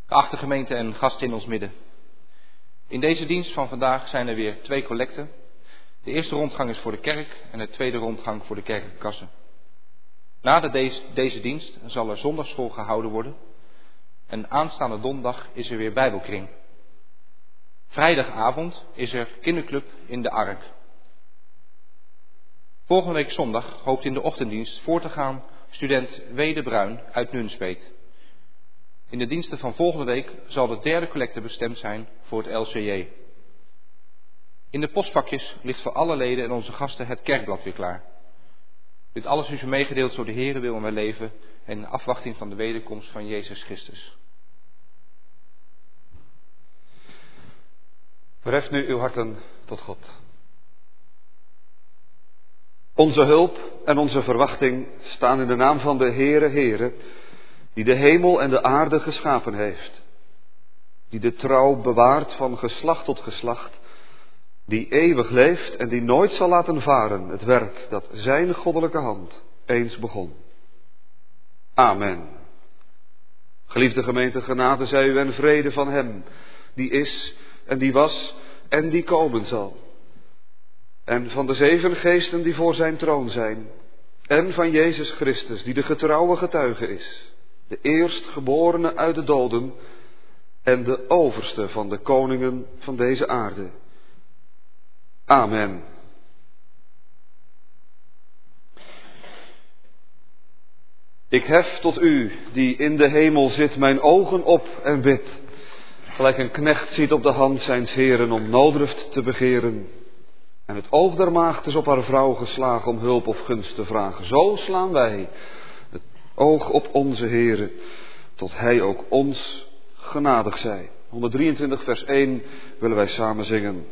Geachte gemeente en gasten in ons midden. In deze dienst van vandaag zijn er weer 2 collecten. De eerste rondgang is voor de kerk en de tweede rondgang voor de kerkelijke kassen. Na deze dienst zal er zondagsschool gehouden worden. En aanstaande donderdag is er weer bijbelkring. Vrijdagavond is er kinderclub in de Ark. Volgende week zondag hoopt in de ochtenddienst voor te gaan student Wede Bruin uit Nunspeet. In de diensten van volgende week zal de derde collecte bestemd zijn voor het LCJ. In de postvakjes ligt voor alle leden en onze gasten het kerkblad weer klaar. Dit alles is u meegedeeld zo de Heere wil en wij leven en in afwachting van de wederkomst van Jezus Christus. Verhef nu uw harten tot God. Onze hulp en onze verwachting staan in de naam van de Heere, die de hemel en de aarde geschapen heeft. Die de trouw bewaart van geslacht tot geslacht. Die eeuwig leeft en die nooit zal laten varen het werk dat zijn goddelijke hand eens begon. Amen. Geliefde gemeente, genade zij u en vrede van hem, die is en die was en die komen zal. En van de 7 geesten die voor zijn troon zijn. En van Jezus Christus, die de getrouwe getuige is. De eerstgeborene uit de doden en de overste van de koningen van deze aarde. Amen. Ik hef tot u, die in de hemel zit, mijn ogen op en bid. Gelijk een knecht ziet op de hand zijns heren om nooddruft te begeren. En het oog der maagd is op haar vrouw geslagen om hulp of gunst te vragen. Zo slaan wij het oog op onze Heere, tot hij ook ons genadig zij. 123 vers 1 willen wij samen zingen.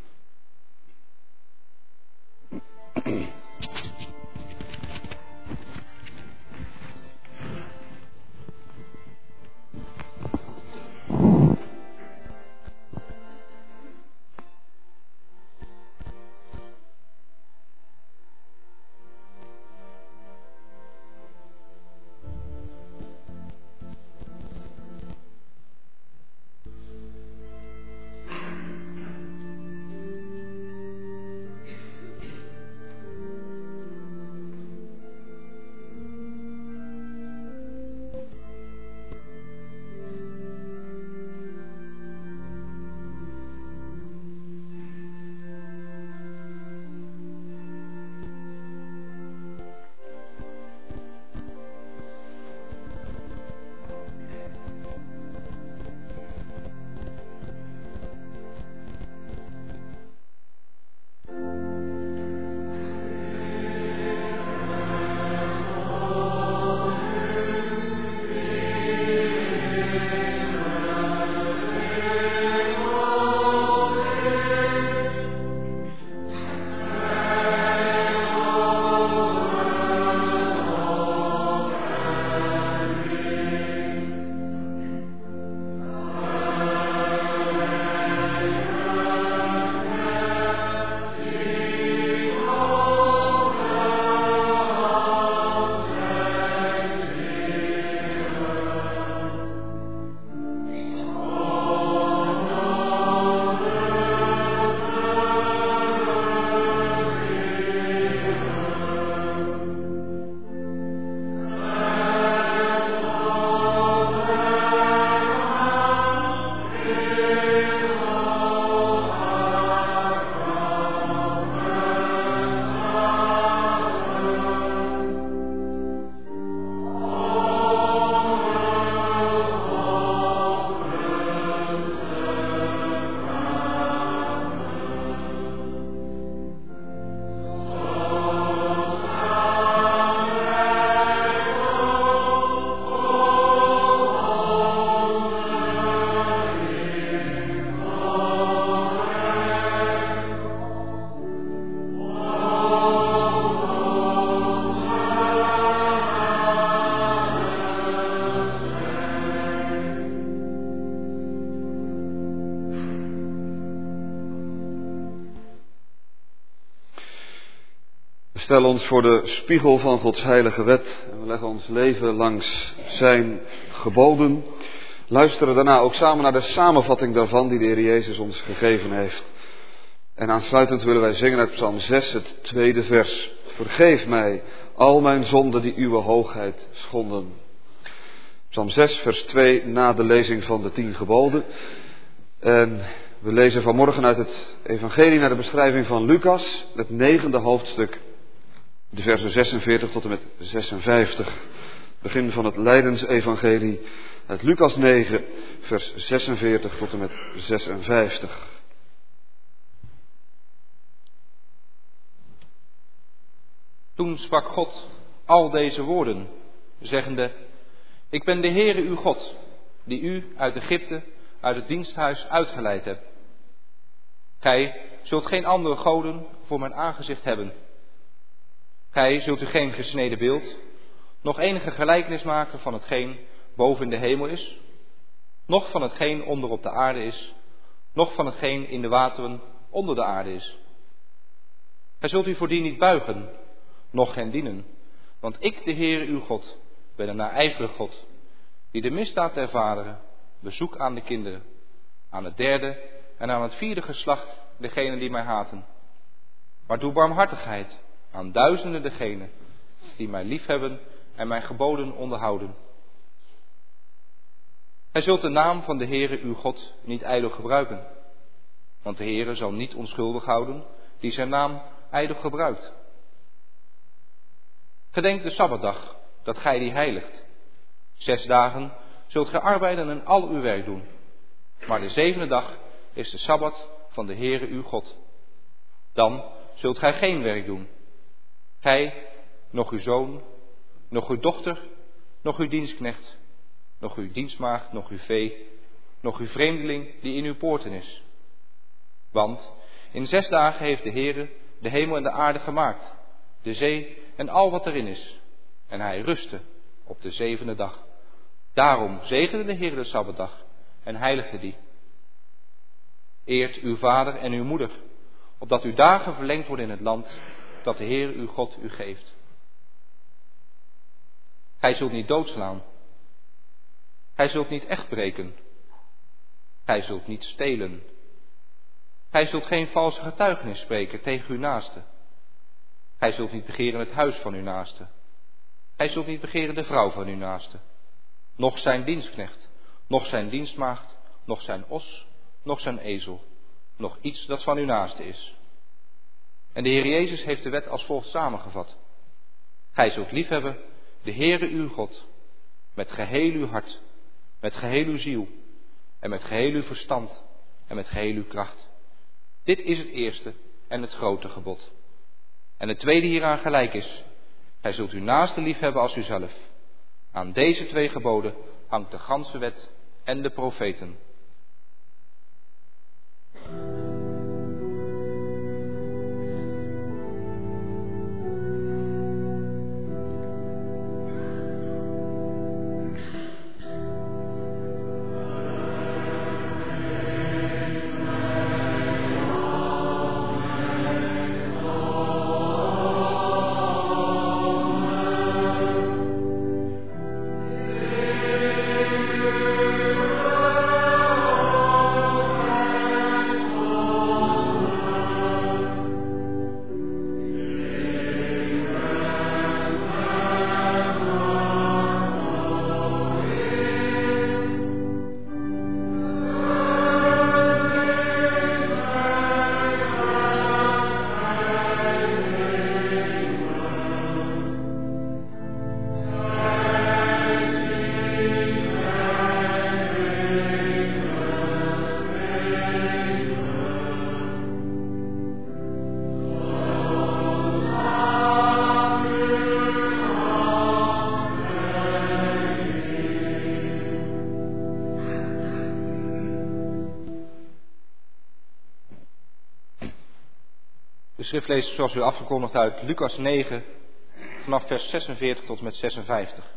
Stel ons voor de spiegel van Gods heilige wet en we leggen ons leven langs zijn geboden. luisteren daarna ook samen naar de samenvatting daarvan die de Heer Jezus ons gegeven heeft. En aansluitend willen wij zingen uit Psalm 6, het 2e vers. Vergeef mij al mijn zonden die uw hoogheid schonden. Psalm 6, vers 2, na de lezing van de 10 geboden. En we lezen vanmorgen uit het evangelie naar de beschrijving van Lucas, het 9e hoofdstuk, de versen 46 tot en met 56. Begin van het lijdensevangelie uit Lucas 9, vers 46 tot en met 56. Toen sprak God al deze woorden, zeggende: Ik ben de Heere uw God, die u uit Egypte, uit het diensthuis uitgeleid hebt. Gij zult geen andere goden voor mijn aangezicht hebben. Gij zult u geen gesneden beeld, nog enige gelijkenis maken van hetgeen boven in de hemel is, noch van hetgeen onder op de aarde is, noch van hetgeen in de wateren onder de aarde is. Gij zult u voor die niet buigen, noch hen dienen, want ik, de Heere uw God, ben een naijverig God, die de misdaad der vaderen bezoek aan de kinderen, aan het 3e en aan het 4e geslacht degenen die mij haten. Maar doe barmhartigheid aan duizenden degenen die mij liefhebben en mijn geboden onderhouden. Gij zult de naam van de Heere uw God niet ijdel gebruiken, want de Heere zal niet onschuldig houden die zijn naam ijdel gebruikt. Gedenk de Sabbatdag, dat gij die heiligt. 6 dagen zult gij arbeiden en al uw werk doen. Maar de 7e dag is de Sabbat van de Heere uw God. Dan zult gij geen werk doen. Gij, nog uw zoon, nog uw dochter, nog uw dienstknecht, nog uw dienstmaagd, nog uw vee, nog uw vreemdeling die in uw poorten is. Want in 6 dagen heeft de Heere de hemel en de aarde gemaakt, de zee en al wat erin is. En hij rustte op de 7e dag. Daarom zegende de Heer de Sabbatdag en heiligde die. Eert uw vader en uw moeder, opdat uw dagen verlengd worden in het land dat de Heer uw God u geeft. Gij zult niet doodslaan. Gij zult niet echt breken. Gij zult niet stelen. Gij zult geen valse getuigenis spreken tegen uw naaste. Gij zult niet begeren het huis van uw naaste. Gij zult niet begeren de vrouw van uw naaste. Noch zijn dienstknecht, noch zijn dienstmaagd, noch zijn os, noch zijn ezel, noch iets dat van uw naaste is. En de Heer Jezus heeft de wet als volgt samengevat. Gij zult liefhebben de Heere uw God, met geheel uw hart, met geheel uw ziel, en met geheel uw verstand, en met geheel uw kracht. Dit is het eerste en het grote gebod. En het tweede hieraan gelijk is: gij zult uw naaste liefhebben als uzelf. Aan deze 2 geboden hangt de ganse wet en de profeten. De schrift leest zoals u afgekondigd uit Lucas 9 vanaf vers 46 tot en met 56.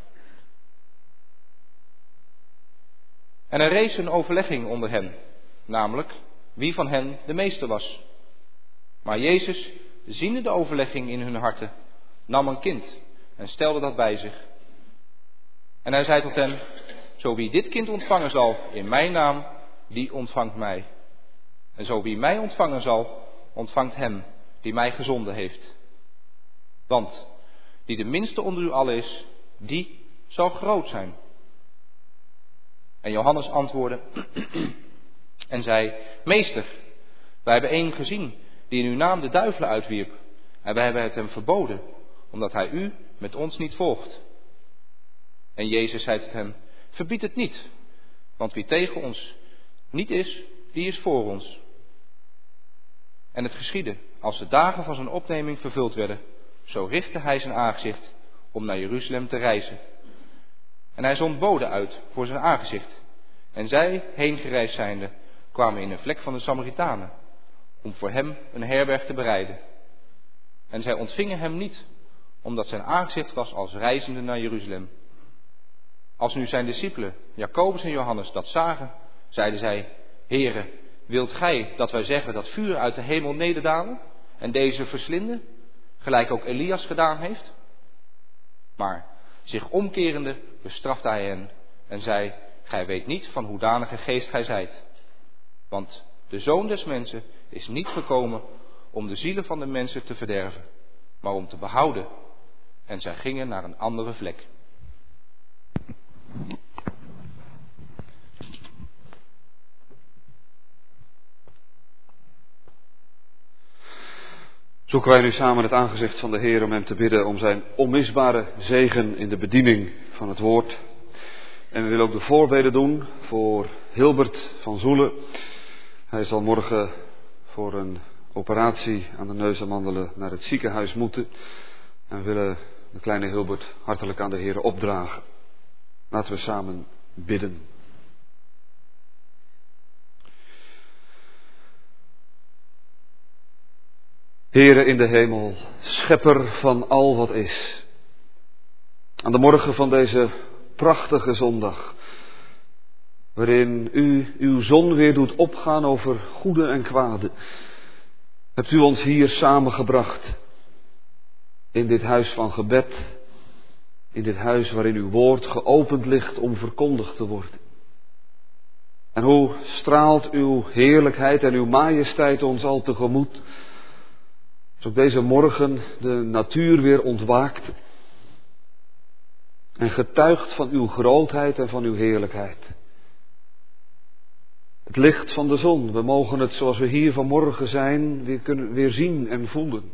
En er rees een overlegging onder hen, namelijk wie van hen de meeste was. Maar Jezus, ziende de overlegging in hun harten, nam een kind en stelde dat bij zich. En hij zei tot hen: zo wie dit kind ontvangen zal in mijn naam, die ontvangt mij. En zo wie mij ontvangen zal, ontvangt hem die mij gezonden heeft. Want die de minste onder u allen is, die zal groot zijn. En Johannes antwoordde en zei: Meester, wij hebben één gezien die in uw naam de duivelen uitwierp. En wij hebben het hem verboden, omdat hij u met ons niet volgt. En Jezus zei tot hem: Verbied het niet, want wie tegen ons niet is, die is voor ons. En het geschiedde, als de dagen van zijn opneming vervuld werden, zo richtte hij zijn aangezicht om naar Jeruzalem te reizen. En hij zond boden uit voor zijn aangezicht. En zij, heengereisd zijnde, kwamen in een vlek van de Samaritanen, om voor hem een herberg te bereiden. En zij ontvingen hem niet, omdat zijn aangezicht was als reizende naar Jeruzalem. Als nu zijn discipelen, Jacobus en Johannes, dat zagen, zeiden zij: Heere, wilt gij dat wij zeggen dat vuur uit de hemel nederdalen en deze verslinden, gelijk ook Elias gedaan heeft? Maar zich omkerende bestrafte hij hen en zei: Gij weet niet van hoedanige geest gij zijt. Want de Zoon des Mensen is niet gekomen om de zielen van de mensen te verderven, maar om te behouden. En zij gingen naar een andere vlek. Zoeken wij nu samen het aangezicht van de Heer om hem te bidden om zijn onmisbare zegen in de bediening van het woord. En we willen ook de voorbeden doen voor Hilbert van Zoelen. Hij zal morgen voor een operatie aan de neusamandelen naar het ziekenhuis moeten. En we willen de kleine Hilbert hartelijk aan de Heer opdragen. Laten we samen bidden. Heere in de hemel, schepper van al wat is. Aan de morgen van deze prachtige zondag, waarin u uw zon weer doet opgaan over goede en kwade, hebt u ons hier samengebracht. In dit huis van gebed, in dit huis waarin uw woord geopend ligt om verkondigd te worden. En hoe straalt uw heerlijkheid en uw majesteit ons al tegemoet, als ook deze morgen de natuur weer ontwaakt en getuigt van uw grootheid en van uw heerlijkheid. Het licht van de zon, we mogen het zoals we hier vanmorgen zijn weer zien en voelen.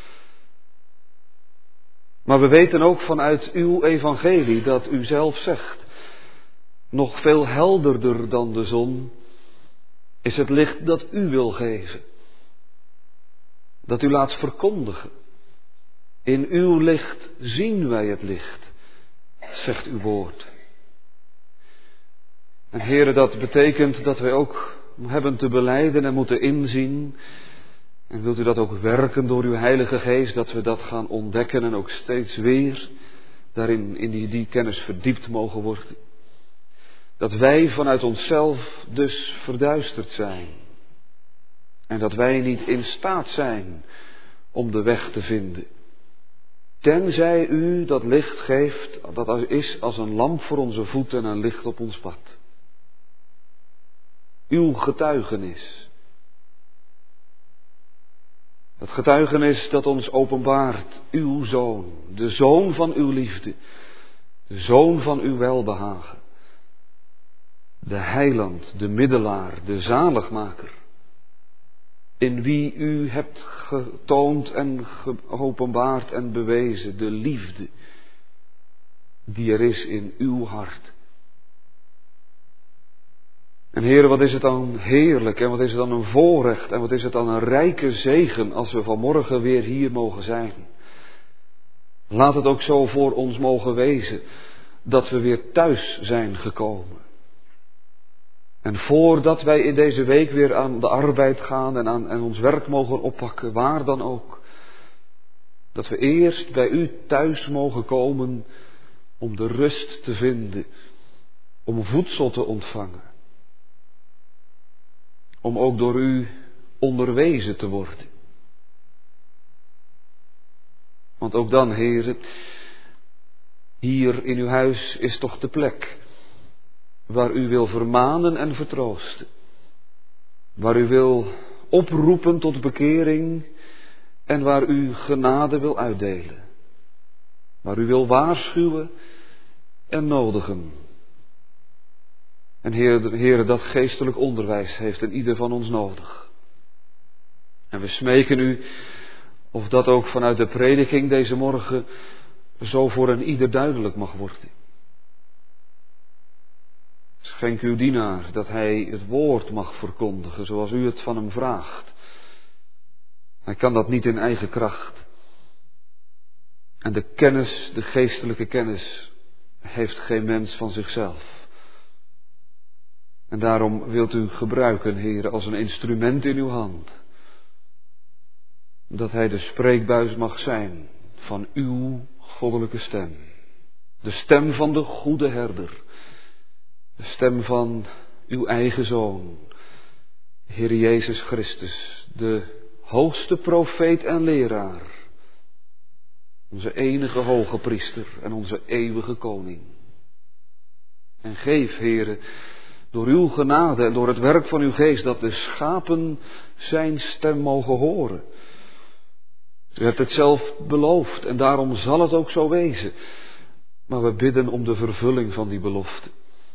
Maar we weten ook vanuit uw evangelie dat u zelf zegt, nog veel helderder dan de zon is het licht dat u wil geven. Dat u laat verkondigen. In uw licht zien wij het licht, zegt uw woord. En Heere, dat betekent dat wij ook hebben te belijden en moeten inzien. En wilt u dat ook werken door uw Heilige Geest, dat we dat gaan ontdekken en ook steeds weer daarin in die kennis verdiept mogen worden. Dat wij vanuit onszelf dus verduisterd zijn. En dat wij niet in staat zijn om de weg te vinden. Tenzij u dat licht geeft, dat is als een lamp voor onze voeten en een licht op ons pad. Uw getuigenis. Dat getuigenis dat ons openbaart, uw Zoon, de Zoon van uw liefde, de Zoon van uw welbehagen. De heiland, de middelaar, de zaligmaker. In wie u hebt getoond en geopenbaard en bewezen de liefde die er is in uw hart. En Heer, wat is het dan heerlijk en wat is het dan een voorrecht en wat is het dan een rijke zegen als we vanmorgen weer hier mogen zijn. Laat het ook zo voor ons mogen wezen dat we weer thuis zijn gekomen. En voordat wij in deze week weer aan de arbeid gaan en ons werk mogen oppakken, waar dan ook, dat we eerst bij u thuis mogen komen om de rust te vinden, om voedsel te ontvangen, om ook door u onderwezen te worden. Want ook dan, Heere, hier in uw huis is toch de plek waar u wil vermanen en vertroosten. Waar u wil oproepen tot bekering en waar u genade wil uitdelen. Waar u wil waarschuwen en nodigen. En Heere, dat geestelijk onderwijs heeft een ieder van ons nodig. En we smeken u, of dat ook vanuit de prediking deze morgen zo voor een ieder duidelijk mag worden. Schenk uw dienaar dat hij het woord mag verkondigen zoals u het van hem vraagt. Hij kan dat niet in eigen kracht. En de kennis, de geestelijke kennis, heeft geen mens van zichzelf. En daarom wilt u gebruiken, Heer, als een instrument in uw hand. Dat hij de spreekbuis mag zijn van uw goddelijke stem. De stem van de goede herder. De stem van uw eigen Zoon, Heer Jezus Christus, de hoogste profeet en leraar. Onze enige hoge priester en onze eeuwige koning. En geef, Heere, door uw genade en door het werk van uw geest, dat de schapen zijn stem mogen horen. U hebt het zelf beloofd en daarom zal het ook zo wezen. Maar we bidden om de vervulling van die belofte.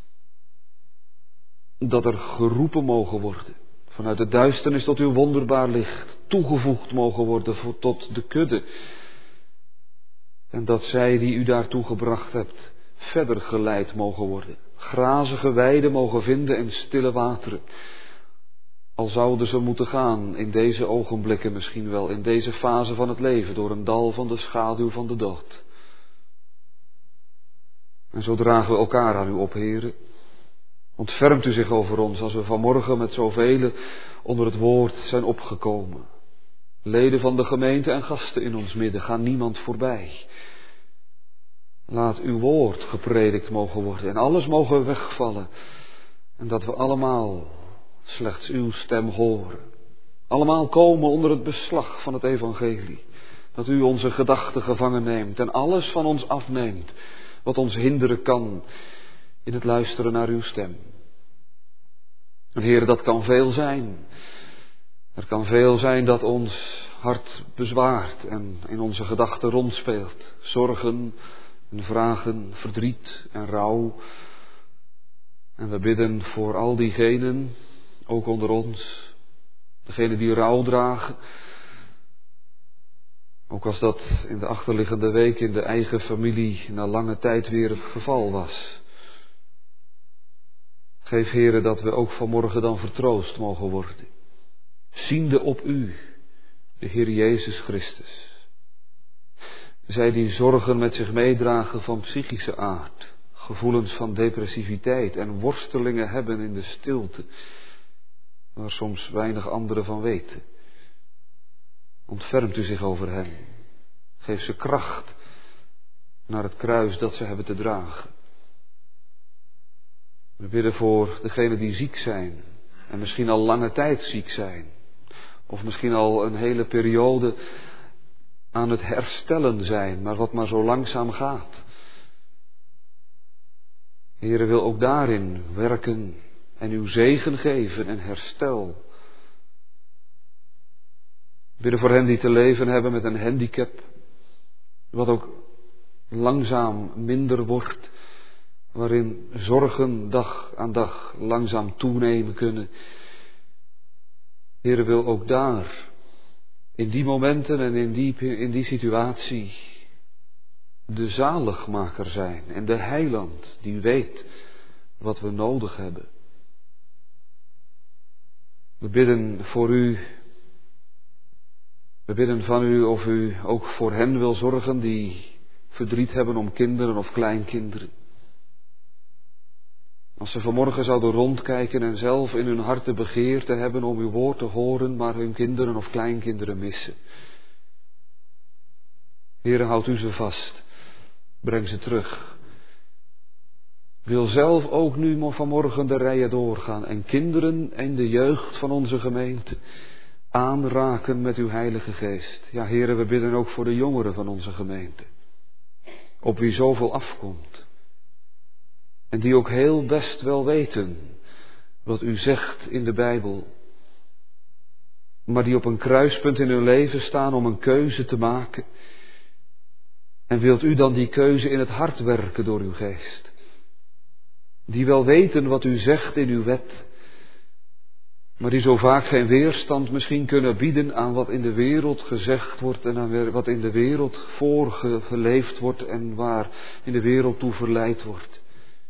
Dat er geroepen mogen worden, vanuit de duisternis tot uw wonderbaar licht, toegevoegd mogen worden tot de kudde. En dat zij die u daartoe gebracht hebt, verder geleid mogen worden. Grazige weiden mogen vinden en stille wateren. Al zouden ze moeten gaan in deze ogenblikken misschien wel, in deze fase van het leven, door een dal van de schaduw van de dood. En zo dragen we elkaar aan u op, Heere. Ontfermt u zich over ons als we vanmorgen met zoveel onder het woord zijn opgekomen. Leden van de gemeente en gasten in ons midden, ga niemand voorbij. Laat uw woord gepredikt mogen worden en alles mogen wegvallen. En dat we allemaal slechts uw stem horen. Allemaal komen onder het beslag van het evangelie. Dat u onze gedachten gevangen neemt en alles van ons afneemt wat ons hinderen kan in het luisteren naar uw stem. En Heer, dat kan veel zijn. Er kan veel zijn dat ons hart bezwaart en in onze gedachten rondspeelt. Zorgen en vragen, verdriet en rouw. En we bidden voor al diegenen, ook onder ons, degenen die rouw dragen. Ook als dat in de achterliggende week in de eigen familie na lange tijd weer het geval was. Geef, Heere, dat we ook vanmorgen dan vertroost mogen worden. Ziende op u, de Heer Jezus Christus. Zij die zorgen met zich meedragen van psychische aard, gevoelens van depressiviteit en worstelingen hebben in de stilte, waar soms weinig anderen van weten. Ontfermt u zich over hen. Geef ze kracht naar het kruis dat ze hebben te dragen. We bidden voor degenen die ziek zijn en misschien al lange tijd ziek zijn. Of misschien al een hele periode aan het herstellen zijn, maar wat maar zo langzaam gaat. Heere, wil ook daarin werken en uw zegen geven en herstel. Bidden voor hen die te leven hebben met een handicap, wat ook langzaam minder wordt, waarin zorgen dag aan dag langzaam toenemen kunnen. Heere, wil ook daar, in die momenten en in die situatie, de zaligmaker zijn en de heiland die weet wat we nodig hebben. We bidden voor u. We bidden van u of u ook voor hen wil zorgen die verdriet hebben om kinderen of kleinkinderen. Als ze vanmorgen zouden rondkijken en zelf in hun hart de begeerte hebben om uw woord te horen, maar hun kinderen of kleinkinderen missen. Heere, houd u ze vast. Breng ze terug. Wil zelf ook nu vanmorgen de rijen doorgaan en kinderen en de jeugd van onze gemeente aanraken met uw Heilige Geest. Ja, Heere, we bidden ook voor de jongeren van onze gemeente, op wie zoveel afkomt. En die ook heel best wel weten wat u zegt in de Bijbel. Maar die op een kruispunt in hun leven staan om een keuze te maken. En wilt u dan die keuze in het hart werken door uw geest? Die wel weten wat u zegt in uw wet, maar die zo vaak geen weerstand misschien kunnen bieden aan wat in de wereld gezegd wordt en aan wat in de wereld voorgeleefd wordt en waar in de wereld toe verleid wordt.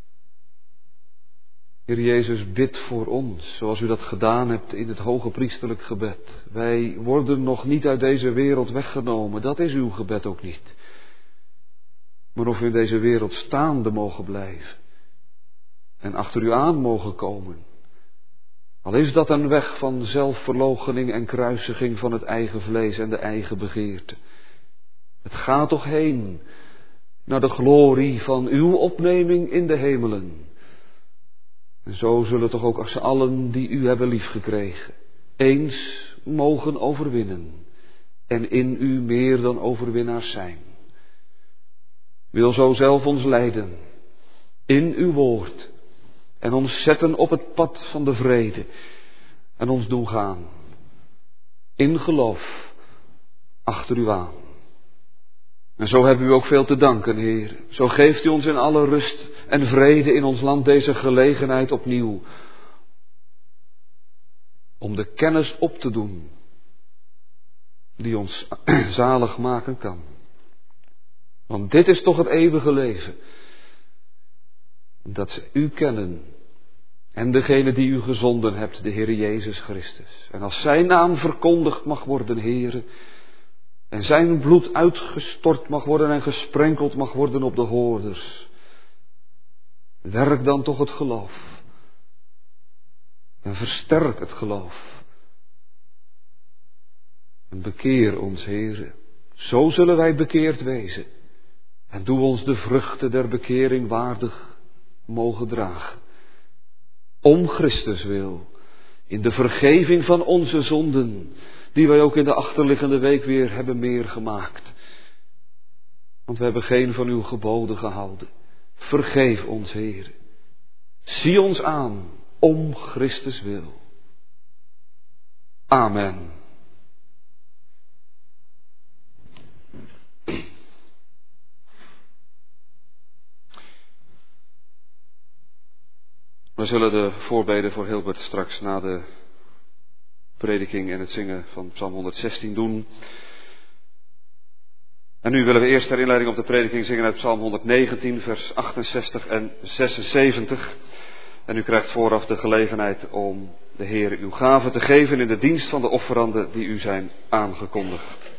Heer Jezus, bid voor ons, zoals u dat gedaan hebt in het hoge priesterlijk gebed. Wij worden nog niet uit deze wereld weggenomen, dat is uw gebed ook niet. Maar of we in deze wereld staande mogen blijven en achter u aan mogen komen. Al is dat een weg van zelfverloochening en kruisiging van het eigen vlees en de eigen begeerte. Het gaat toch heen naar de glorie van uw opneming in de hemelen. En zo zullen toch ook als allen die u hebben liefgekregen, eens mogen overwinnen en in u meer dan overwinnaars zijn. Wil zo zelf ons leiden in uw woord en ons zetten op het pad van de vrede en ons doen gaan in geloof achter u aan. En zo hebben u ook veel te danken, Heer. Zo geeft u ons in alle rust en vrede in ons land deze gelegenheid opnieuw om de kennis op te doen die ons zalig maken kan. Want dit is toch het eeuwige leven. Dat ze u kennen en degene die u gezonden hebt, de Heer Jezus Christus. En als zijn naam verkondigd mag worden, Heere, en zijn bloed uitgestort mag worden en gesprenkeld mag worden op de hoorders, werk dan toch het geloof. En versterk het geloof. En bekeer ons, Heere. Zo zullen wij bekeerd wezen. En doe ons de vruchten der bekering waardig mogen dragen. Om Christus wil. In de vergeving van onze zonden. Die wij ook in de achterliggende week weer hebben meergemaakt. Want we hebben geen van uw geboden gehouden. Vergeef ons, Heer. Zie ons aan. Om Christus wil. Amen. We zullen de voorbeden voor Hilbert straks na de prediking en het zingen van Psalm 116 doen. En nu willen we eerst ter inleiding op de prediking zingen uit Psalm 119, vers 68 en 76. En u krijgt vooraf de gelegenheid om de Heer uw gaven te geven in de dienst van de offeranden die u zijn aangekondigd.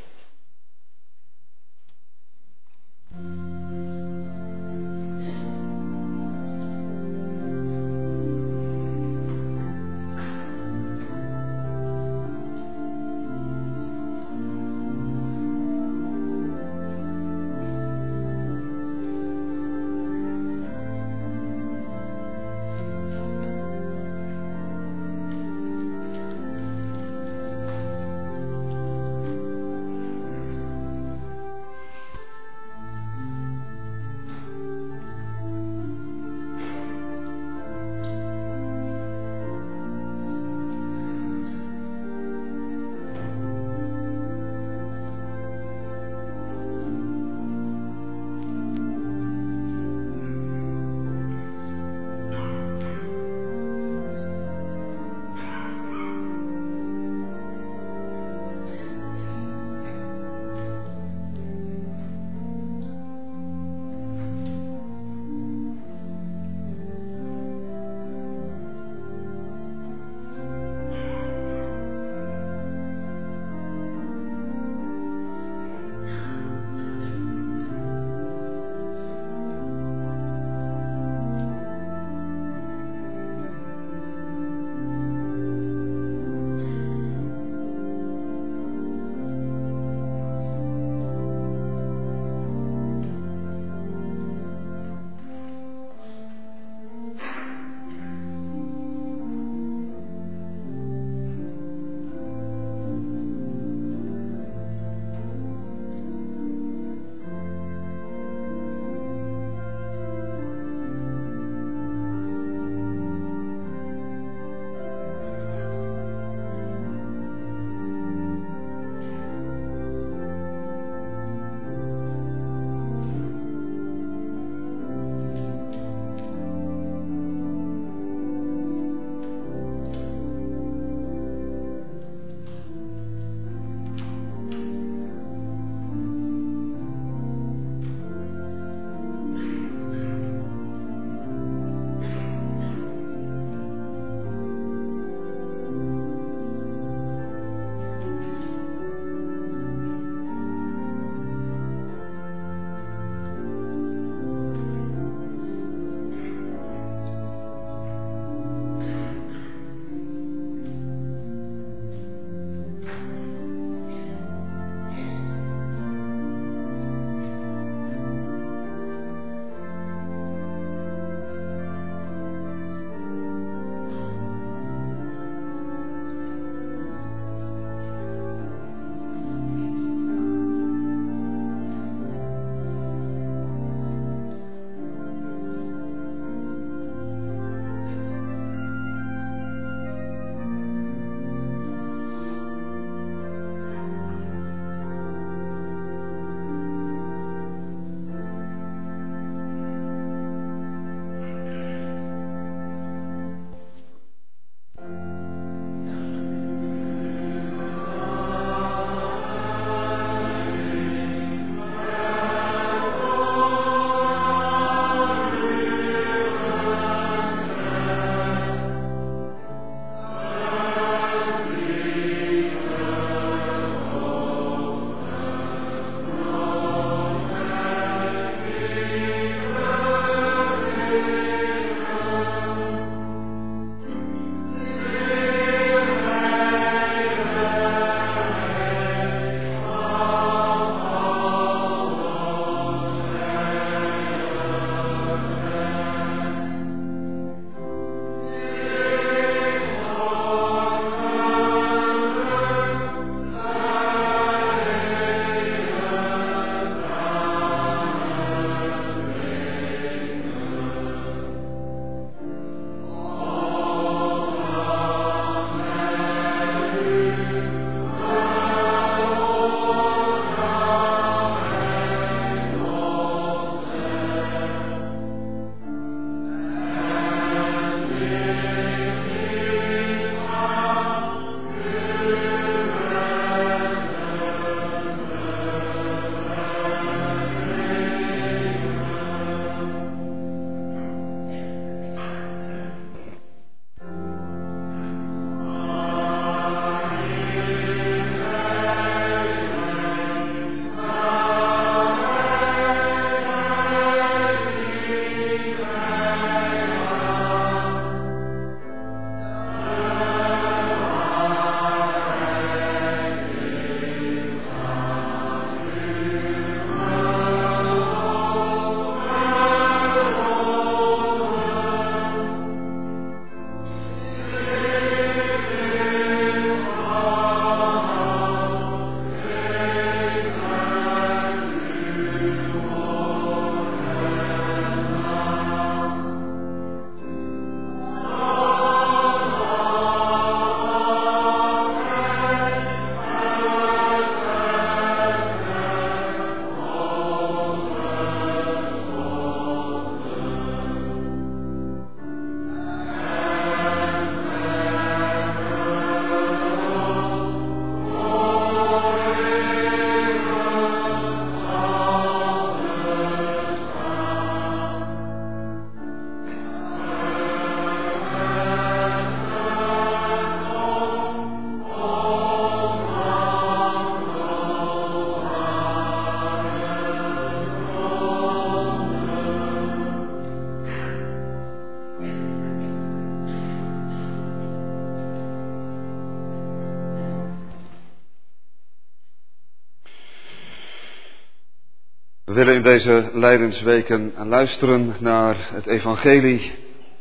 We willen in deze lijdensweken luisteren naar het evangelie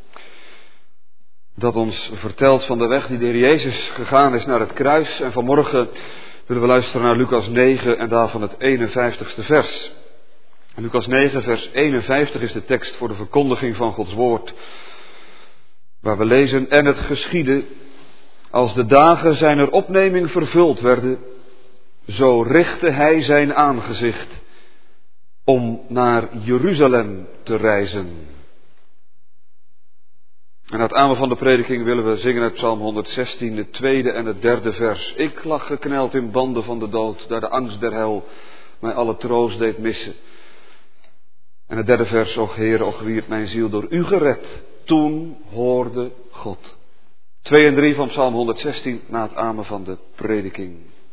dat ons vertelt van de weg die de Heer Jezus gegaan is naar het kruis. En vanmorgen willen we luisteren naar Lucas 9 en daarvan het 51ste vers. En Lucas 9 vers 51 is de tekst voor de verkondiging van Gods woord, waar we lezen: En het geschiedde, als de dagen zijner opneming vervuld werden, zo richtte hij zijn aangezicht om naar Jeruzalem te reizen. En aan het amen van de prediking willen we zingen uit Psalm 116, het tweede en het derde vers. Ik lag gekneld in banden van de dood, daar de angst der hel mij alle troost deed missen. En het derde vers: Och Heer, och wie het mijn ziel door u gered, toen hoorde God. 2 en 3 van Psalm 116 na het amen van de prediking.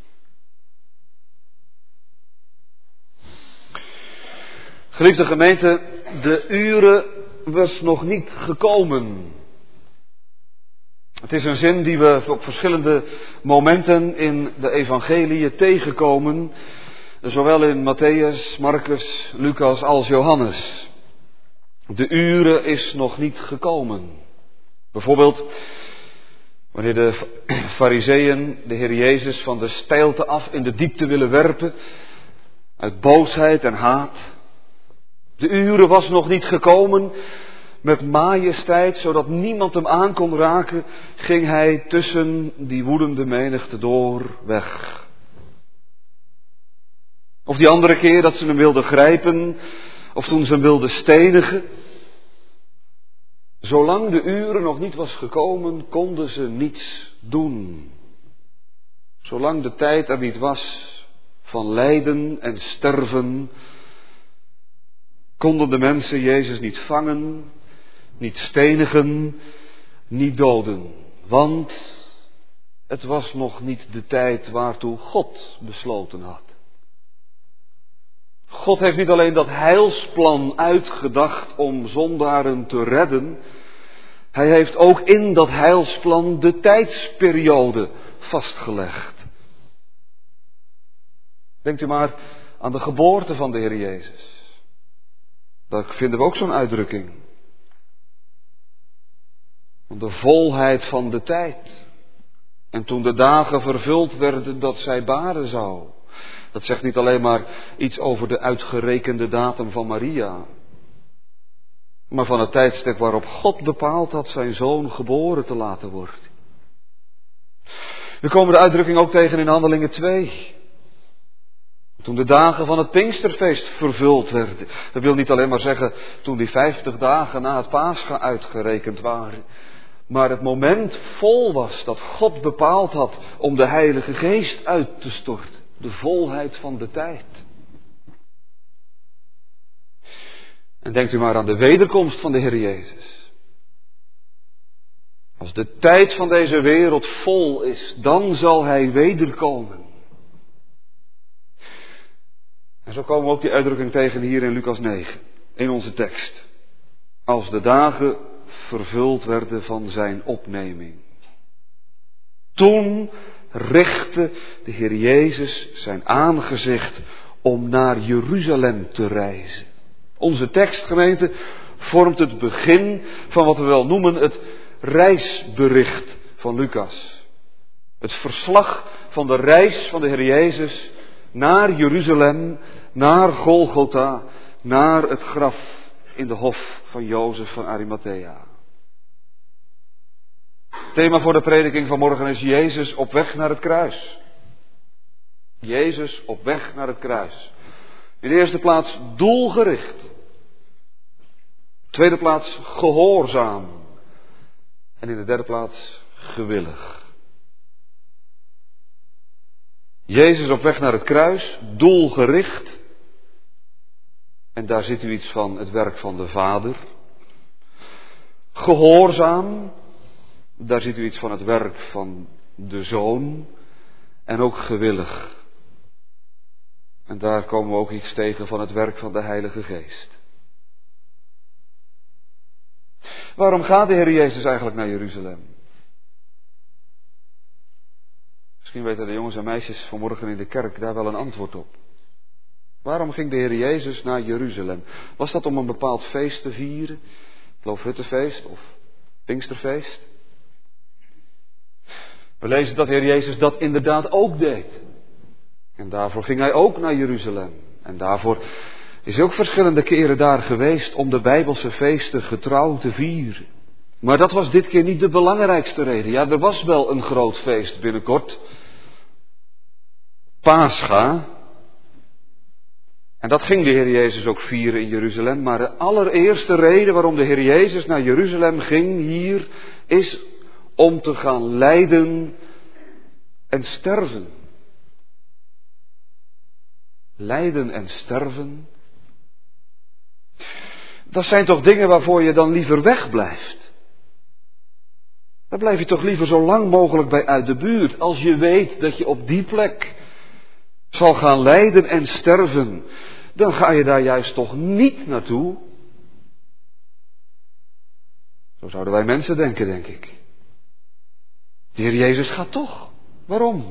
Geliefde gemeente, de uren was nog niet gekomen. Het is een zin die we op verschillende momenten in de evangeliën tegenkomen, zowel in Matthäus, Marcus, Lucas als Johannes. De uren is nog niet gekomen. Bijvoorbeeld wanneer de Farizeeën de Heer Jezus van de steilte af in de diepte willen werpen, uit boosheid en haat. De uren was nog niet gekomen. Met majesteit, zodat niemand hem aan kon raken, ging hij tussen die woedende menigte door weg. Of die andere keer dat ze hem wilden grijpen, of toen ze hem wilden stenigen. Zolang de uren nog niet was gekomen, konden ze niets doen. Zolang de tijd er niet was van lijden en sterven, konden de mensen Jezus niet vangen, niet stenigen, niet doden. Want het was nog niet de tijd waartoe God besloten had. God heeft niet alleen dat heilsplan uitgedacht om zondaren te redden. Hij heeft ook in dat heilsplan de tijdsperiode vastgelegd. Denkt u maar aan de geboorte van de Heer Jezus. Daar vinden we ook zo'n uitdrukking. Van de volheid van de tijd. En toen de dagen vervuld werden dat zij baren zou. Dat zegt niet alleen maar iets over de uitgerekende datum van Maria. Maar van het tijdstip waarop God bepaald had zijn zoon geboren te laten worden. We komen de uitdrukking ook tegen in Handelingen 2. Toen de dagen van het Pinksterfeest vervuld werden. Dat wil niet alleen maar zeggen toen die 50 dagen na het Pascha uitgerekend waren. Maar het moment vol was dat God bepaald had om de Heilige Geest uit te storten. De volheid van de tijd. En denkt u maar aan de wederkomst van de Heer Jezus. Als de tijd van deze wereld vol is, dan zal Hij wederkomen. En zo komen we ook die uitdrukking tegen hier in Lucas 9, in onze tekst. Als de dagen vervuld werden van zijn opneming. Toen richtte de Heer Jezus zijn aangezicht om naar Jeruzalem te reizen. Onze tekstgemeente vormt het begin van wat we wel noemen het reisbericht van Lucas. Het verslag van de reis van de Heer Jezus naar Jeruzalem, naar Golgotha, naar het graf in de hof van Jozef van Arimathea. Het thema voor de prediking van morgen is Jezus op weg naar het kruis. Jezus op weg naar het kruis. In de eerste plaats doelgericht. In de tweede plaats gehoorzaam. En in de derde plaats gewillig. Jezus op weg naar het kruis, doelgericht. En daar ziet u iets van het werk van de Vader. Gehoorzaam. Daar ziet u iets van het werk van de Zoon. En ook gewillig. En daar komen we ook iets tegen van het werk van de Heilige Geest. Waarom gaat de Heer Jezus eigenlijk naar Jeruzalem? Misschien weten de jongens en meisjes vanmorgen in de kerk daar wel een antwoord op. Waarom ging de Heer Jezus naar Jeruzalem? Was dat om een bepaald feest te vieren? Het Loofhuttenfeest of Pinksterfeest? We lezen dat de Heer Jezus dat inderdaad ook deed. En daarvoor ging hij ook naar Jeruzalem. En daarvoor is hij ook verschillende keren daar geweest om de Bijbelse feesten getrouw te vieren. Maar dat was dit keer niet de belangrijkste reden. Ja, er was wel een groot feest binnenkort. Pascha. En dat ging de Heer Jezus ook vieren in Jeruzalem. Maar de allereerste reden waarom de Heer Jezus naar Jeruzalem ging hier is om te gaan lijden en sterven. Lijden en sterven. Dat zijn toch dingen waarvoor je dan liever wegblijft. Daar blijf je toch liever zo lang mogelijk bij uit de buurt. Als je weet dat je op die plek zal gaan lijden en sterven, dan ga je daar juist toch niet naartoe. Zo zouden wij mensen denken, denk ik. De Heer Jezus gaat toch. Waarom?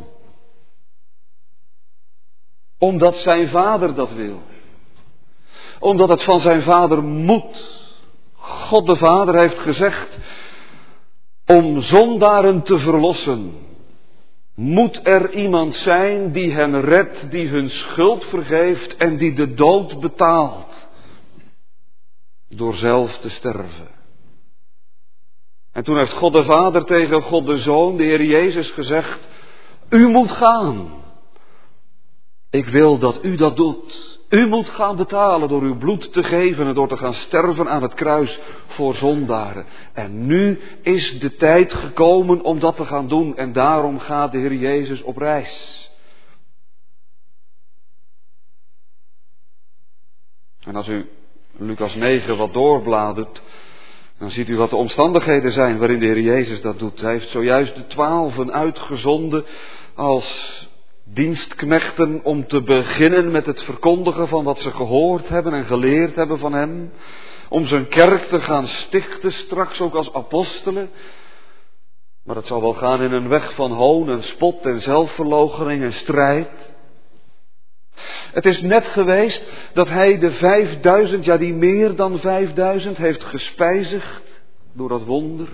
Omdat zijn Vader dat wil. Omdat het van zijn Vader moet. God de Vader heeft gezegd, om zondaren te verlossen, moet er iemand zijn die hen redt, die hun schuld vergeeft en die de dood betaalt. Door zelf te sterven. En toen heeft God de Vader tegen God de Zoon, de Heer Jezus, gezegd, u moet gaan. Ik wil dat u dat doet. U moet gaan betalen door uw bloed te geven en door te gaan sterven aan het kruis voor zondaren. En nu is de tijd gekomen om dat te gaan doen en daarom gaat de Heer Jezus op reis. En als u Lucas 9 wat doorbladert, dan ziet u wat de omstandigheden zijn waarin de Heer Jezus dat doet. Hij heeft zojuist de 12 uitgezonden als dienstknechten om te beginnen met het verkondigen van wat ze gehoord hebben en geleerd hebben van hem. Om zijn kerk te gaan stichten, straks ook als apostelen. Maar het zal wel gaan in een weg van hoon en spot en zelfverloochening en strijd. Het is net geweest dat hij de 5000, ja die meer dan 5000 heeft gespijzigd door dat wonder.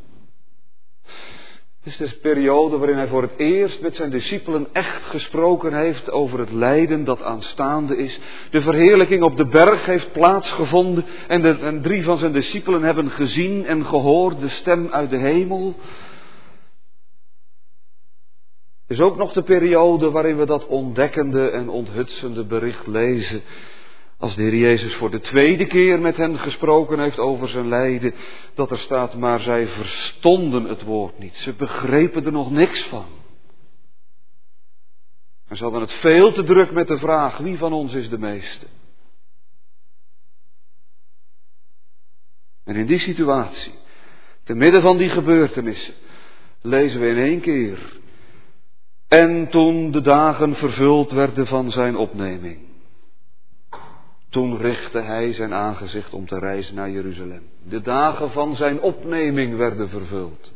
Het is de periode waarin hij voor het eerst met zijn discipelen echt gesproken heeft over het lijden dat aanstaande is. De verheerlijking op de berg heeft plaatsgevonden en 3 van zijn discipelen hebben gezien en gehoord de stem uit de hemel. Het is ook nog de periode waarin we dat ontdekkende en onthutsende bericht lezen. Als de Heer Jezus voor de 2e keer met hen gesproken heeft over zijn lijden, dat er staat, maar zij verstonden het woord niet. Ze begrepen er nog niks van. En ze hadden het veel te druk met de vraag, wie van ons is de meeste? En in die situatie, te midden van die gebeurtenissen, lezen we in 1 keer. En toen de dagen vervuld werden van zijn opneming, toen richtte hij zijn aangezicht om te reizen naar Jeruzalem. De dagen van zijn opneming werden vervuld.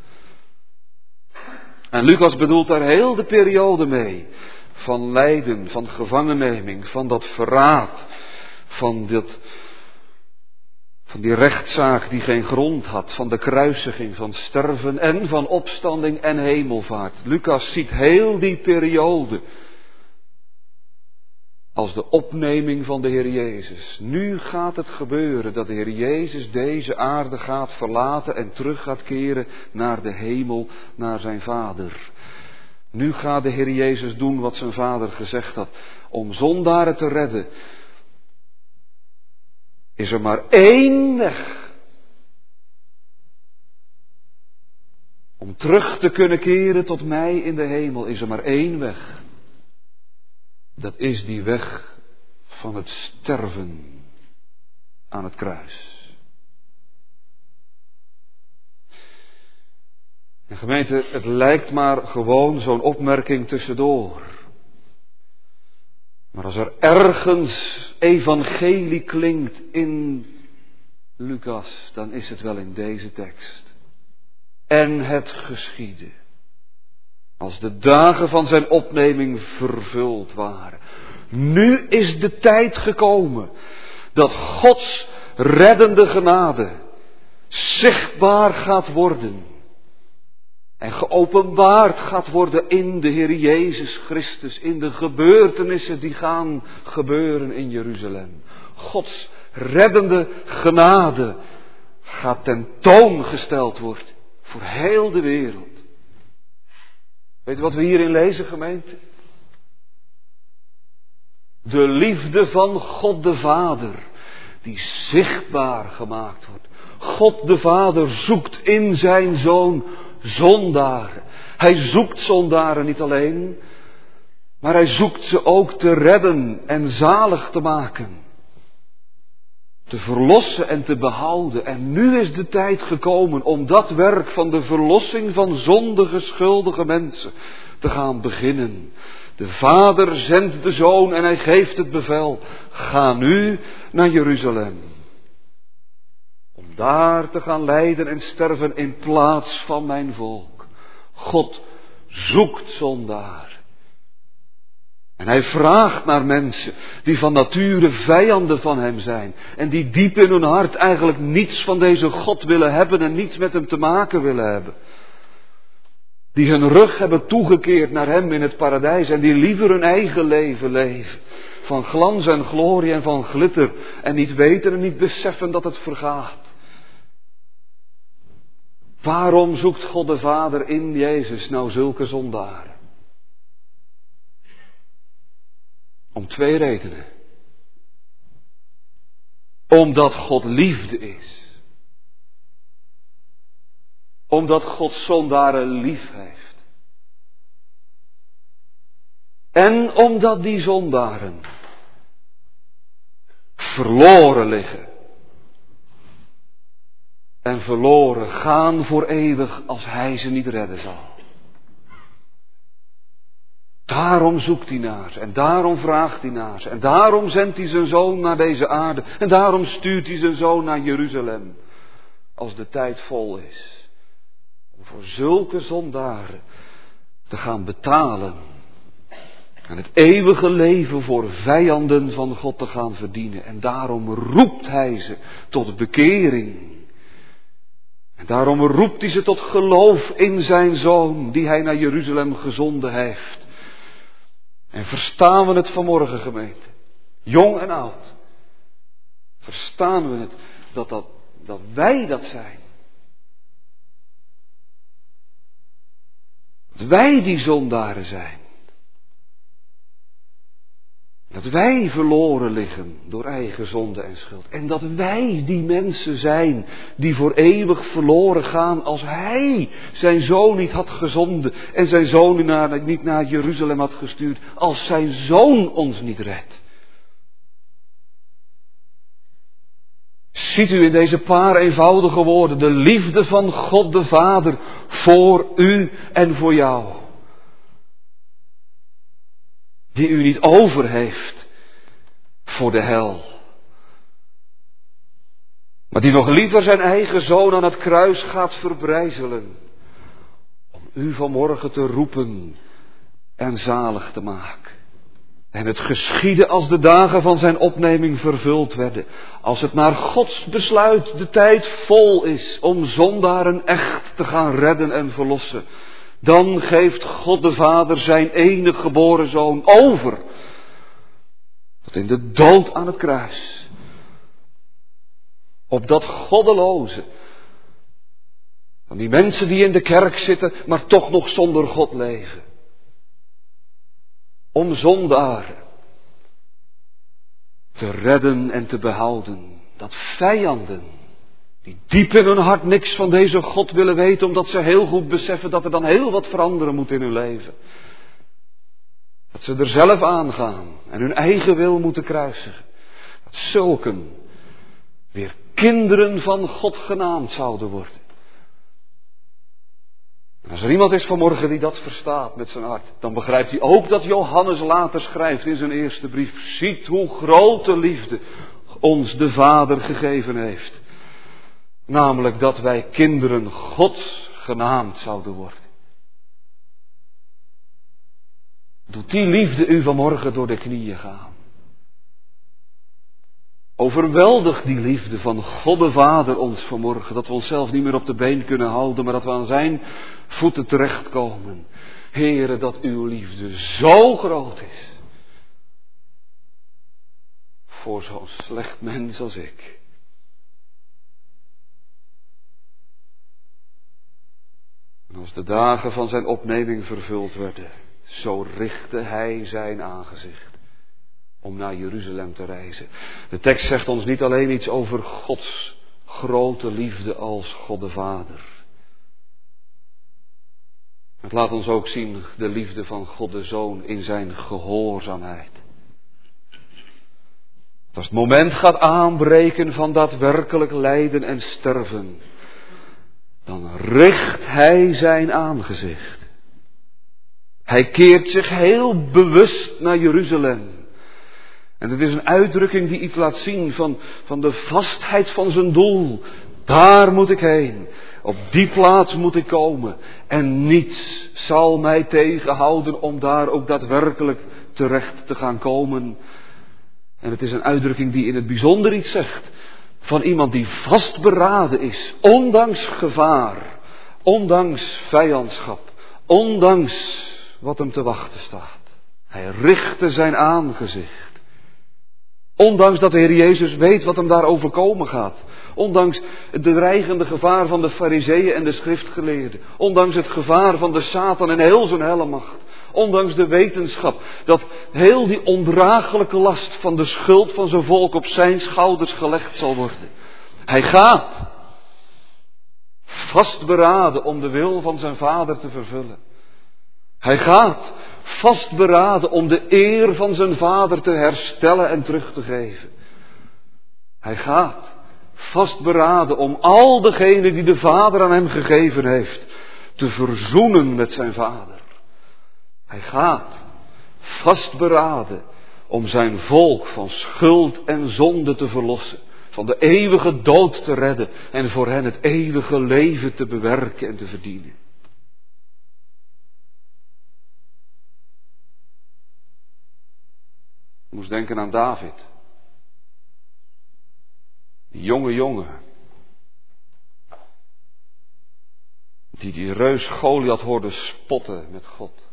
En Lucas bedoelt daar heel de periode mee. Van lijden, van gevangenneming, van dat verraad, van die rechtszaak die geen grond had, van de kruisiging, van sterven en van opstanding en hemelvaart. Lucas ziet heel die periode als de opneming van de Heer Jezus. Nu gaat het gebeuren dat de Heer Jezus deze aarde gaat verlaten en terug gaat keren naar de hemel, naar zijn Vader. Nu gaat de Heer Jezus doen wat zijn Vader gezegd had. Om zondaren te redden is er maar 1 weg. Om terug te kunnen keren tot mij in de hemel is er maar 1 weg. Dat is die weg van het sterven aan het kruis. En gemeente, het lijkt maar gewoon zo'n opmerking tussendoor. Maar als er ergens evangelie klinkt in Lucas, dan is het wel in deze tekst. En het geschiedde. Als de dagen van zijn opneming vervuld waren. Nu is de tijd gekomen dat Gods reddende genade zichtbaar gaat worden. En geopenbaard gaat worden in de Heer Jezus Christus. In de gebeurtenissen die gaan gebeuren in Jeruzalem. Gods reddende genade gaat tentoongesteld worden voor heel de wereld. Weet u wat we hierin lezen, gemeente? De liefde van God de Vader, die zichtbaar gemaakt wordt. God de Vader zoekt in zijn Zoon zondaren. Hij zoekt zondaren niet alleen, maar hij zoekt ze ook te redden en zalig te maken. Te verlossen en te behouden. En nu is de tijd gekomen om dat werk van de verlossing van zondige, schuldige mensen te gaan beginnen. De Vader zendt de Zoon en hij geeft het bevel. Ga nu naar Jeruzalem. Om daar te gaan lijden en sterven in plaats van mijn volk. God zoekt zondaar. En hij vraagt naar mensen die van nature vijanden van hem zijn. En die diep in hun hart eigenlijk niets van deze God willen hebben en niets met hem te maken willen hebben. Die hun rug hebben toegekeerd naar hem in het paradijs en die liever hun eigen leven leven. Van glans en glorie en van glitter en niet weten en niet beseffen dat het vergaat. Waarom zoekt God de Vader in Jezus nou zulke zondaren? Om 2 redenen. Omdat God liefde is. Omdat God zondaren lief heeft. En omdat die zondaren verloren liggen. En verloren gaan voor eeuwig als hij ze niet redden zal. Daarom zoekt hij naar ze. En daarom vraagt hij naar ze. En daarom zendt hij zijn Zoon naar deze aarde. En daarom stuurt hij zijn Zoon naar Jeruzalem. Als de tijd vol is. Om voor zulke zondaren te gaan betalen. En het eeuwige leven voor vijanden van God te gaan verdienen. En daarom roept hij ze tot bekering. En daarom roept hij ze tot geloof in zijn Zoon, die hij naar Jeruzalem gezonden heeft. En verstaan we het vanmorgen, gemeente, jong en oud, verstaan we het, dat wij dat zijn. Dat wij die zondaren zijn. Dat wij verloren liggen door eigen zonde en schuld. En dat wij die mensen zijn die voor eeuwig verloren gaan als hij zijn Zoon niet had gezonden. En zijn Zoon niet naar Jeruzalem had gestuurd. Als zijn Zoon ons niet redt. Ziet u in deze paar eenvoudige woorden de liefde van God de Vader voor u en voor jou. Die u niet over heeft voor de hel. Maar die nog liever zijn eigen Zoon aan het kruis gaat verbrijzelen. Om u vanmorgen te roepen en zalig te maken. En het geschiedde als de dagen van zijn opneming vervuld werden. Als het naar Gods besluit de tijd vol is om zondaren echt te gaan redden en verlossen. Dan geeft God de Vader zijn enige geboren Zoon over. Tot in de dood aan het kruis. Opdat goddeloze. Van die mensen die in de kerk zitten, maar toch nog zonder God leven. Om zondaren te redden en te behouden. Dat vijanden, die diep in hun hart niks van deze God willen weten, omdat ze heel goed beseffen dat er dan heel wat veranderen moet in hun leven. Dat ze er zelf aangaan en hun eigen wil moeten kruisigen. Dat zulken weer kinderen van God genaamd zouden worden. En als er iemand is vanmorgen die dat verstaat met zijn hart, dan begrijpt hij ook dat Johannes later schrijft in zijn eerste brief. Ziet hoe grote liefde ons de Vader gegeven heeft. Namelijk dat wij kinderen Gods genaamd zouden worden. Doet die liefde u vanmorgen door de knieën gaan. Overweldig die liefde van God de Vader ons vanmorgen. Dat we onszelf niet meer op de been kunnen houden, maar dat we aan zijn voeten terechtkomen. Heere, dat uw liefde zo groot is. Voor zo'n slecht mens als ik. En als de dagen van zijn opneming vervuld werden, zo richtte hij zijn aangezicht om naar Jeruzalem te reizen. De tekst zegt ons niet alleen iets over Gods grote liefde als God de Vader. Het laat ons ook zien de liefde van God de Zoon in zijn gehoorzaamheid. Als het moment gaat aanbreken van daadwerkelijk lijden en sterven, dan richt hij zijn aangezicht. Hij keert zich heel bewust naar Jeruzalem. En het is een uitdrukking die iets laat zien van de vastheid van zijn doel. Daar moet ik heen. Op die plaats moet ik komen. En niets zal mij tegenhouden om daar ook daadwerkelijk terecht te gaan komen. En het is een uitdrukking die in het bijzonder iets zegt van iemand die vastberaden is, ondanks gevaar, ondanks vijandschap, ondanks wat hem te wachten staat. Hij richtte zijn aangezicht. Ondanks dat de Heer Jezus weet wat hem daar overkomen gaat. Ondanks het dreigende gevaar van de Farizeeën en de schriftgeleerden. Ondanks het gevaar van de Satan en heel zijn helmacht. Ondanks de wetenschap dat heel die ondraaglijke last van de schuld van zijn volk op zijn schouders gelegd zal worden. Hij gaat vastberaden om de wil van zijn Vader te vervullen. Hij gaat vastberaden om de eer van zijn Vader te herstellen en terug te geven. Hij gaat vastberaden om al degenen die de Vader aan hem gegeven heeft te verzoenen met zijn Vader. Hij gaat vastberaden om zijn volk van schuld en zonde te verlossen, van de eeuwige dood te redden en voor hen het eeuwige leven te bewerken en te verdienen. Ik moest denken aan David. Die jonge jongen. Die reus Goliath hoorde spotten met God.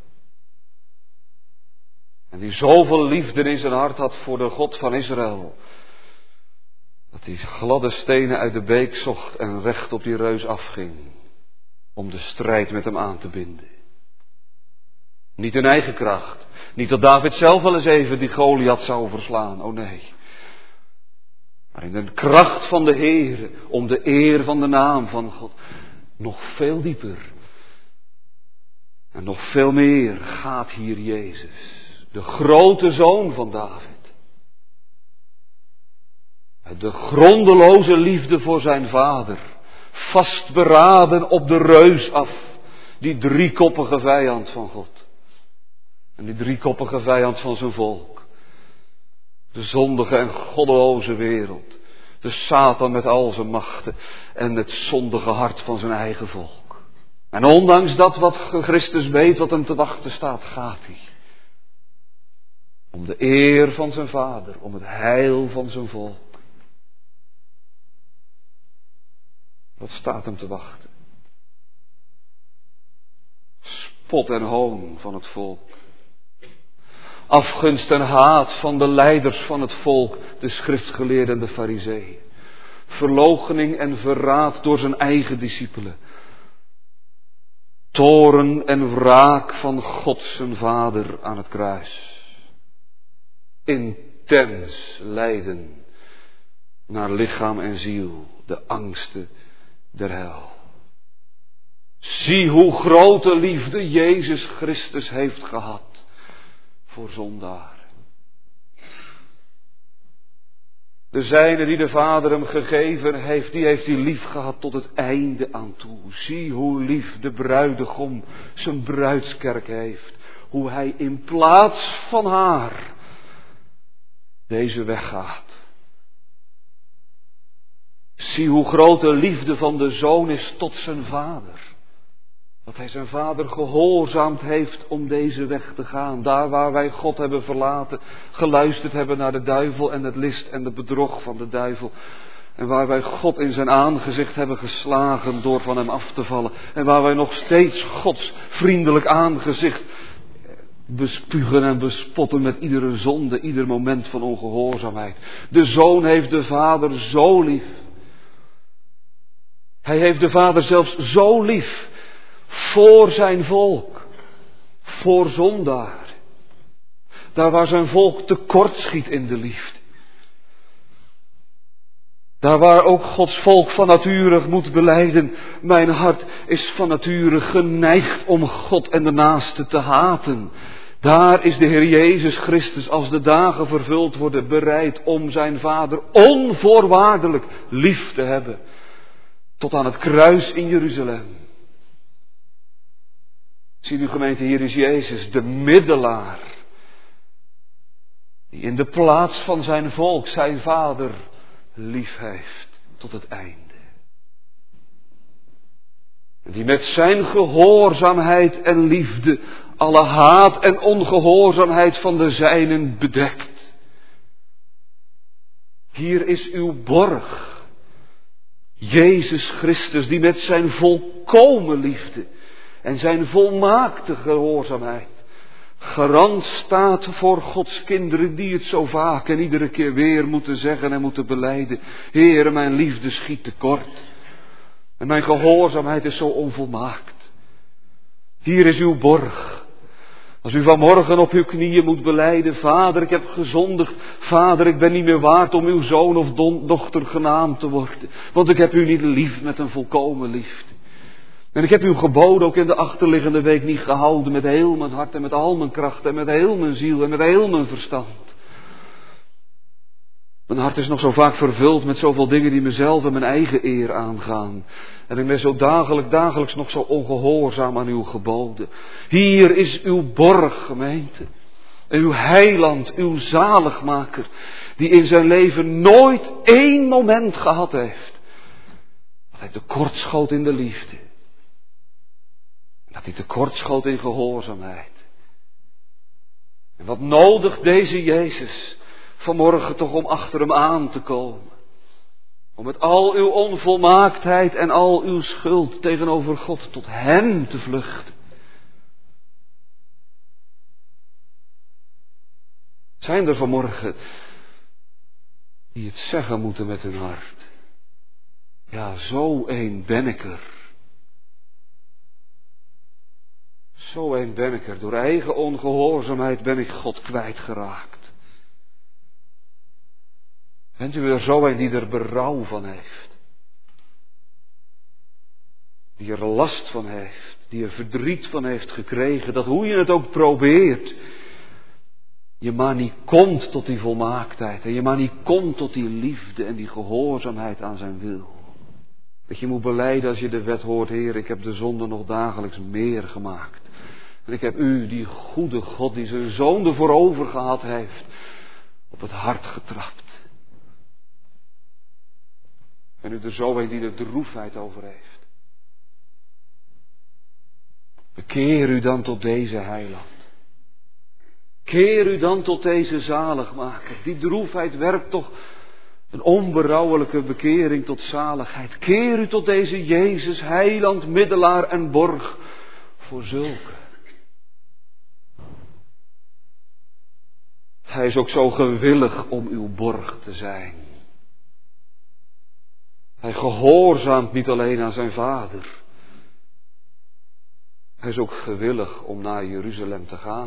En die zoveel liefde in zijn hart had voor de God van Israël. Dat hij gladde stenen uit de beek zocht en recht op die reus afging. Om de strijd met hem aan te binden. Niet in eigen kracht. Niet dat David zelf wel eens even die Goliath zou verslaan. Oh nee. Maar in de kracht van de Heer. Om de eer van de naam van God. Nog veel dieper. En nog veel meer gaat hier Jezus. De grote zoon van David. Uit de grondeloze liefde voor zijn vader. Vastberaden op de reus af. Die driekoppige vijand van God. En die driekoppige vijand van zijn volk. De zondige en goddeloze wereld. De Satan met al zijn machten. En het zondige hart van zijn eigen volk. En ondanks dat wat Christus weet wat hem te wachten staat, gaat hij. Om de eer van zijn vader. Om het heil van zijn volk. Wat staat hem te wachten? Spot en hoon van het volk. Afgunst en haat van de leiders van het volk, de schriftgeleerden en de Farizeeën. Verloochening en verraad door zijn eigen discipelen. Toorn en wraak van God zijn Vader aan het kruis. Intens lijden naar lichaam en ziel, de angsten der hel. Zie hoe grote liefde Jezus Christus heeft gehad voor zondaren. De zijne die de Vader hem gegeven heeft, die heeft hij lief gehad tot het einde aan toe. Zie hoe lief de bruidegom zijn bruidskerk heeft. Hoe hij in plaats van haar deze weg gaat. Zie hoe groot de liefde van de Zoon is tot zijn Vader. Dat hij zijn vader gehoorzaamd heeft om deze weg te gaan. Daar waar wij God hebben verlaten, geluisterd hebben naar de duivel en het list en de bedrog van de duivel. En waar wij God in zijn aangezicht hebben geslagen door van hem af te vallen. En waar wij nog steeds Gods vriendelijk aangezicht bespugen en bespotten met iedere zonde, ieder moment van ongehoorzaamheid. De Zoon heeft de Vader zo lief. Hij heeft de Vader zelfs zo lief voor zijn volk, voor zondaar. Daar waar zijn volk tekortschiet in de liefde. Daar waar ook Gods volk van nature moet belijden, mijn hart is van nature geneigd om God en de naaste te haten. Daar is de Heer Jezus Christus, als de dagen vervuld worden, bereid om zijn Vader onvoorwaardelijk lief te hebben. Tot aan het kruis in Jeruzalem. Zie u gemeente, hier is Jezus, de middelaar. Die in de plaats van zijn volk, zijn Vader, lief heeft tot het einde. Die met zijn gehoorzaamheid en liefde alle haat en ongehoorzaamheid van de zijnen bedekt. Hier is uw borg. Jezus Christus, die met zijn volkomen liefde en zijn volmaakte gehoorzaamheid garant staat voor Gods kinderen die het zo vaak en iedere keer weer moeten zeggen en moeten belijden. Heere, mijn liefde schiet tekort. En mijn gehoorzaamheid is zo onvolmaakt. Hier is uw borg. Als u vanmorgen op uw knieën moet belijden, Vader, ik heb gezondigd. Vader, ik ben niet meer waard om uw zoon of dochter genaamd te worden. Want ik heb u niet lief met een volkomen liefde. En ik heb uw geboden ook in de achterliggende week niet gehouden met heel mijn hart en met al mijn kracht en met heel mijn ziel en met heel mijn verstand. Mijn hart is nog zo vaak vervuld met zoveel dingen die mezelf en mijn eigen eer aangaan. En ik ben zo dagelijks nog zo ongehoorzaam aan uw geboden. Hier is uw borg, gemeente. Uw heiland, uw zaligmaker. Die in zijn leven nooit één moment gehad heeft. Dat hij tekortschoot in de liefde. Dat hij tekortschoot in gehoorzaamheid. En wat nodigt deze Jezus vanmorgen toch om achter hem aan te komen. Om met al uw onvolmaaktheid en al uw schuld tegenover God tot hem te vluchten. Zijn er vanmorgen die het zeggen moeten met hun hart? Ja, zo een ben ik er. Zo een ben ik er. Door eigen ongehoorzaamheid ben ik God kwijtgeraakt. Bent u er zo een die er berouw van heeft? Die er last van heeft? Die er verdriet van heeft gekregen? Dat hoe je het ook probeert, je maar niet komt tot die volmaaktheid. En je maar niet komt tot die liefde en die gehoorzaamheid aan zijn wil. Dat je moet belijden als je de wet hoort, Heer, ik heb de zonde nog dagelijks meer gemaakt. En ik heb u, die goede God, die zijn zoon ervoor over gehad heeft, op het hart getrapt. En u er zo een die er droefheid over heeft. Bekeer u dan tot deze heiland. Keer u dan tot deze zaligmaker. Die droefheid werpt toch een onberouwelijke bekering tot zaligheid. Keer u tot deze Jezus, heiland, middelaar en borg voor zulke. Hij is ook zo gewillig om uw borg te zijn. Hij gehoorzaamt niet alleen aan zijn Vader. Hij is ook gewillig om naar Jeruzalem te gaan.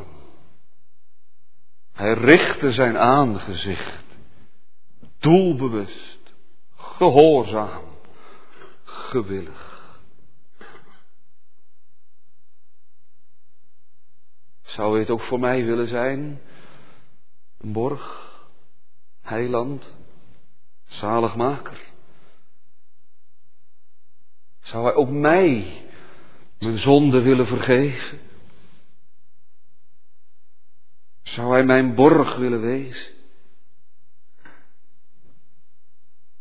Hij richtte zijn aangezicht. Doelbewust. Gehoorzaam. Gewillig. Zou u het ook voor mij willen zijn? Een borg. Heiland. Zaligmaker. Zou hij ook mij mijn zonde willen vergeven? Zou hij mijn borg willen wezen?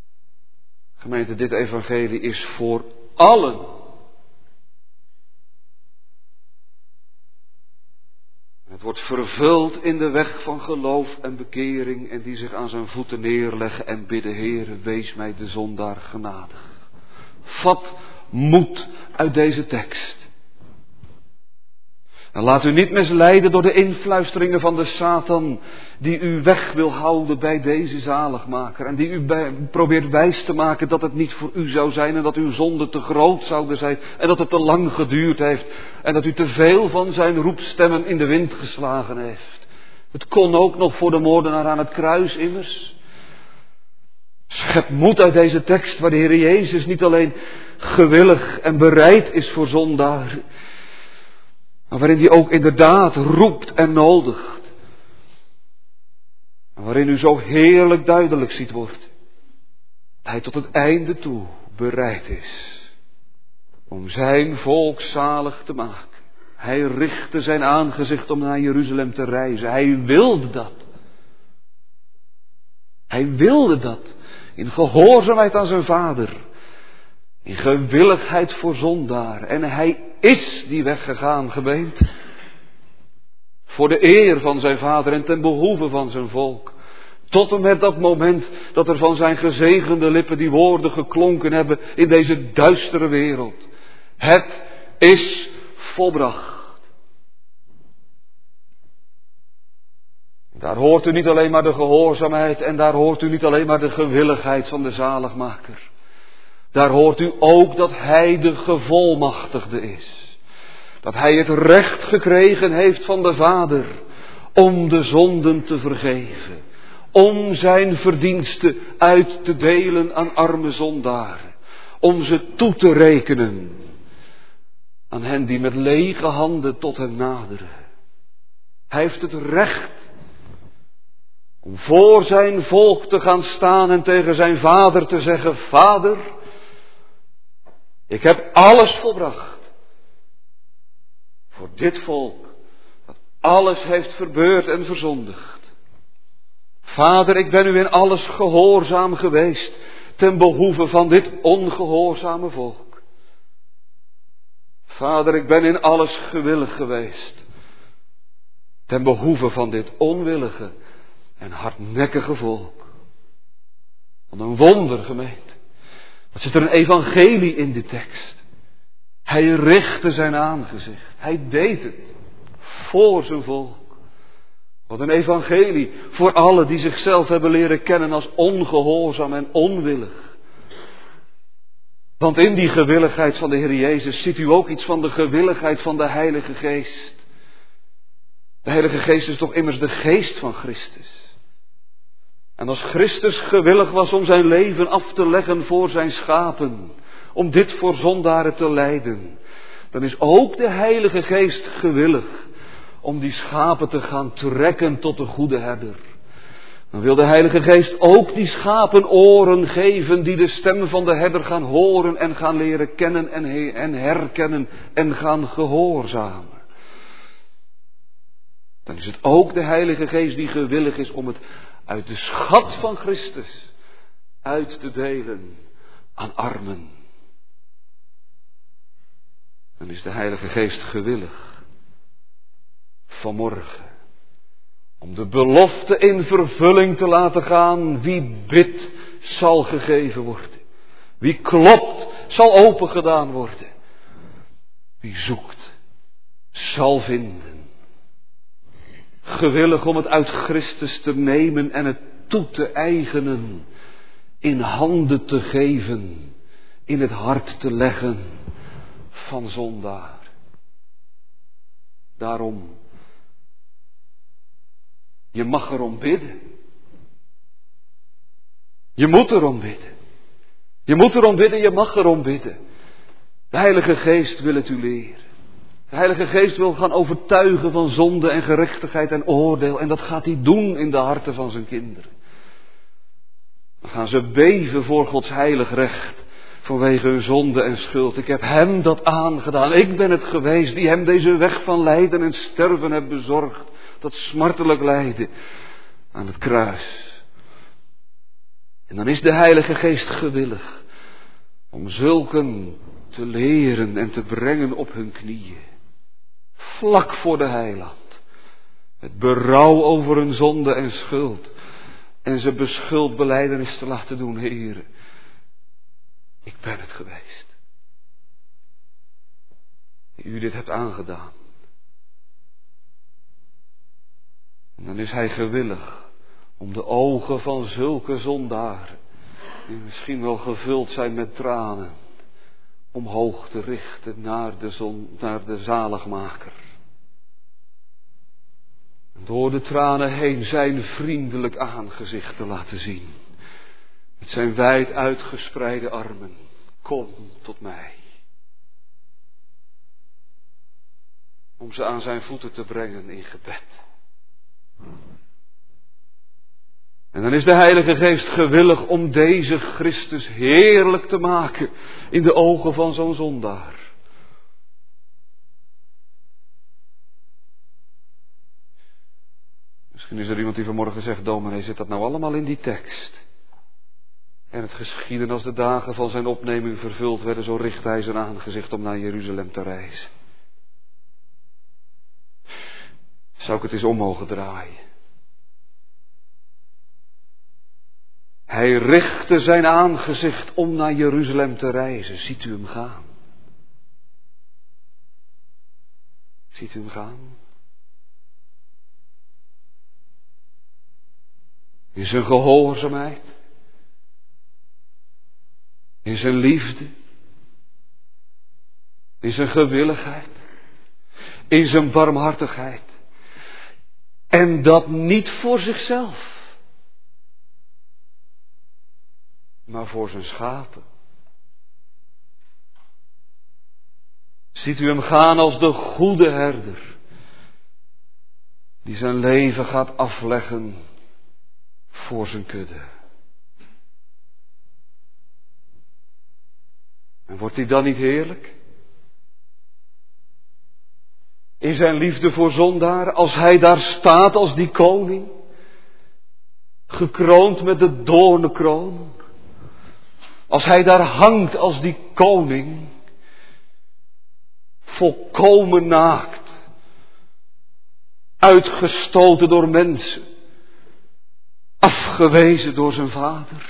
Gemeente, dit evangelie is voor allen. wordt vervuld in de weg van geloof en bekering en die zich aan zijn voeten neerleggen en bidden, Heere, wees mij de zondaar genadig. Vat moed uit deze tekst. En laat u niet misleiden door de influisteringen van de Satan die u weg wil houden bij deze zaligmaker. En die u probeert wijs te maken dat het niet voor u zou zijn en dat uw zonden te groot zouden zijn. En dat het te lang geduurd heeft en dat u te veel van zijn roepstemmen in de wind geslagen heeft. Het kon ook nog voor de moordenaar aan het kruis immers. Schep moed uit deze tekst waar de Heer Jezus niet alleen gewillig en bereid is voor zondaren, maar waarin hij ook inderdaad roept en nodigt. En waarin u zo heerlijk duidelijk ziet worden dat hij tot het einde toe bereid is om zijn volk zalig te maken. Hij richtte zijn aangezicht om naar Jeruzalem te reizen. Hij wilde dat. Hij wilde dat in gehoorzaamheid aan zijn Vader. In gewilligheid voor zondaar. En hij is die weg gegaan, gemeente. Voor de eer van zijn Vader en ten behoeve van zijn volk. Tot en met dat moment dat er van zijn gezegende lippen die woorden geklonken hebben in deze duistere wereld. Het is volbracht. Daar hoort u niet alleen maar de gehoorzaamheid en daar hoort u niet alleen maar de gewilligheid van de zaligmaker. Daar hoort u ook dat hij de gevolmachtigde is. Dat hij het recht gekregen heeft van de Vader om de zonden te vergeven. Om zijn verdiensten uit te delen aan arme zondaren. Om ze toe te rekenen aan hen die met lege handen tot hem naderen. Hij heeft het recht om voor zijn volk te gaan staan en tegen zijn Vader te zeggen: Vader, ik heb alles volbracht voor dit volk dat alles heeft verbeurd en verzondigd. Vader, ik ben u in alles gehoorzaam geweest ten behoeve van dit ongehoorzame volk. Vader, ik ben in alles gewillig geweest ten behoeve van dit onwillige en hardnekkige volk. Wat een wonder, gemeente. Wat zit er een evangelie in de tekst. Hij richtte zijn aangezicht. Hij deed het voor zijn volk. Wat een evangelie voor allen die zichzelf hebben leren kennen als ongehoorzaam en onwillig. Want in die gewilligheid van de Heer Jezus ziet u ook iets van de gewilligheid van de Heilige Geest. De Heilige Geest is toch immers de geest van Christus. En als Christus gewillig was om zijn leven af te leggen voor zijn schapen, om dit voor zondaren te lijden, dan is ook de Heilige Geest gewillig om die schapen te gaan trekken tot de goede herder. Dan wil de Heilige Geest ook die schapen oren geven die de stem van de herder gaan horen en gaan leren kennen en herkennen en gaan gehoorzamen. Dan is het ook de Heilige Geest die gewillig is om het uit de schat van Christus uit te delen aan armen. Dan is de Heilige Geest gewillig vanmorgen om de belofte in vervulling te laten gaan: wie bidt zal gegeven worden. Wie klopt zal opengedaan worden. Wie zoekt zal vinden. Gewillig om het uit Christus te nemen en het toe te eigenen, in handen te geven, in het hart te leggen van zondaar. Daarom, je mag erom bidden. Je moet erom bidden. Je moet erom bidden, je mag erom bidden. De Heilige Geest wil het u leren. De Heilige Geest wil gaan overtuigen van zonde en gerechtigheid en oordeel. En dat gaat hij doen in de harten van zijn kinderen. Dan gaan ze beven voor Gods heilig recht. Vanwege hun zonde en schuld. Ik heb hem dat aangedaan. Ik ben het geweest die hem deze weg van lijden en sterven heb bezorgd. Dat smartelijk lijden aan het kruis. En dan is de Heilige Geest gewillig om zulken te leren en te brengen op hun knieën. Vlak voor de heiland. Het berouw over hun zonde en schuld. En ze beschuldbelijdenis te laten doen, Heere. Ik ben het geweest. Die u dit hebt aangedaan. En dan is hij gewillig om de ogen van zulke zondaren, die misschien wel gevuld zijn met tranen, omhoog te richten naar de zaligmaker. En door de tranen heen zijn vriendelijk aangezicht te laten zien. Met zijn wijd uitgespreide armen. Kom tot mij. Om ze aan zijn voeten te brengen in gebed. En dan is de Heilige Geest gewillig om deze Christus heerlijk te maken in de ogen van zo'n zondaar. Misschien is er iemand die vanmorgen zegt, dominee, zit dat nou allemaal in die tekst? En het geschieden als de dagen van zijn opneming vervuld werden, zo richt hij zijn aangezicht om naar Jeruzalem te reizen. Zou ik het eens om mogen draaien? Hij richtte zijn aangezicht om naar Jeruzalem te reizen. Ziet u hem gaan? Ziet u hem gaan? In zijn gehoorzaamheid. In zijn liefde. In zijn gewilligheid. In zijn barmhartigheid. En dat niet voor zichzelf. Maar voor zijn schapen. Ziet u hem gaan als de goede herder. Die zijn leven gaat afleggen voor zijn kudde. En wordt hij dan niet heerlijk? In zijn liefde voor zondaren, als hij daar staat als die koning. Gekroond met de doornenkroon. Als hij daar hangt als die koning. Volkomen naakt. Uitgestoten door mensen. Afgewezen door zijn vader.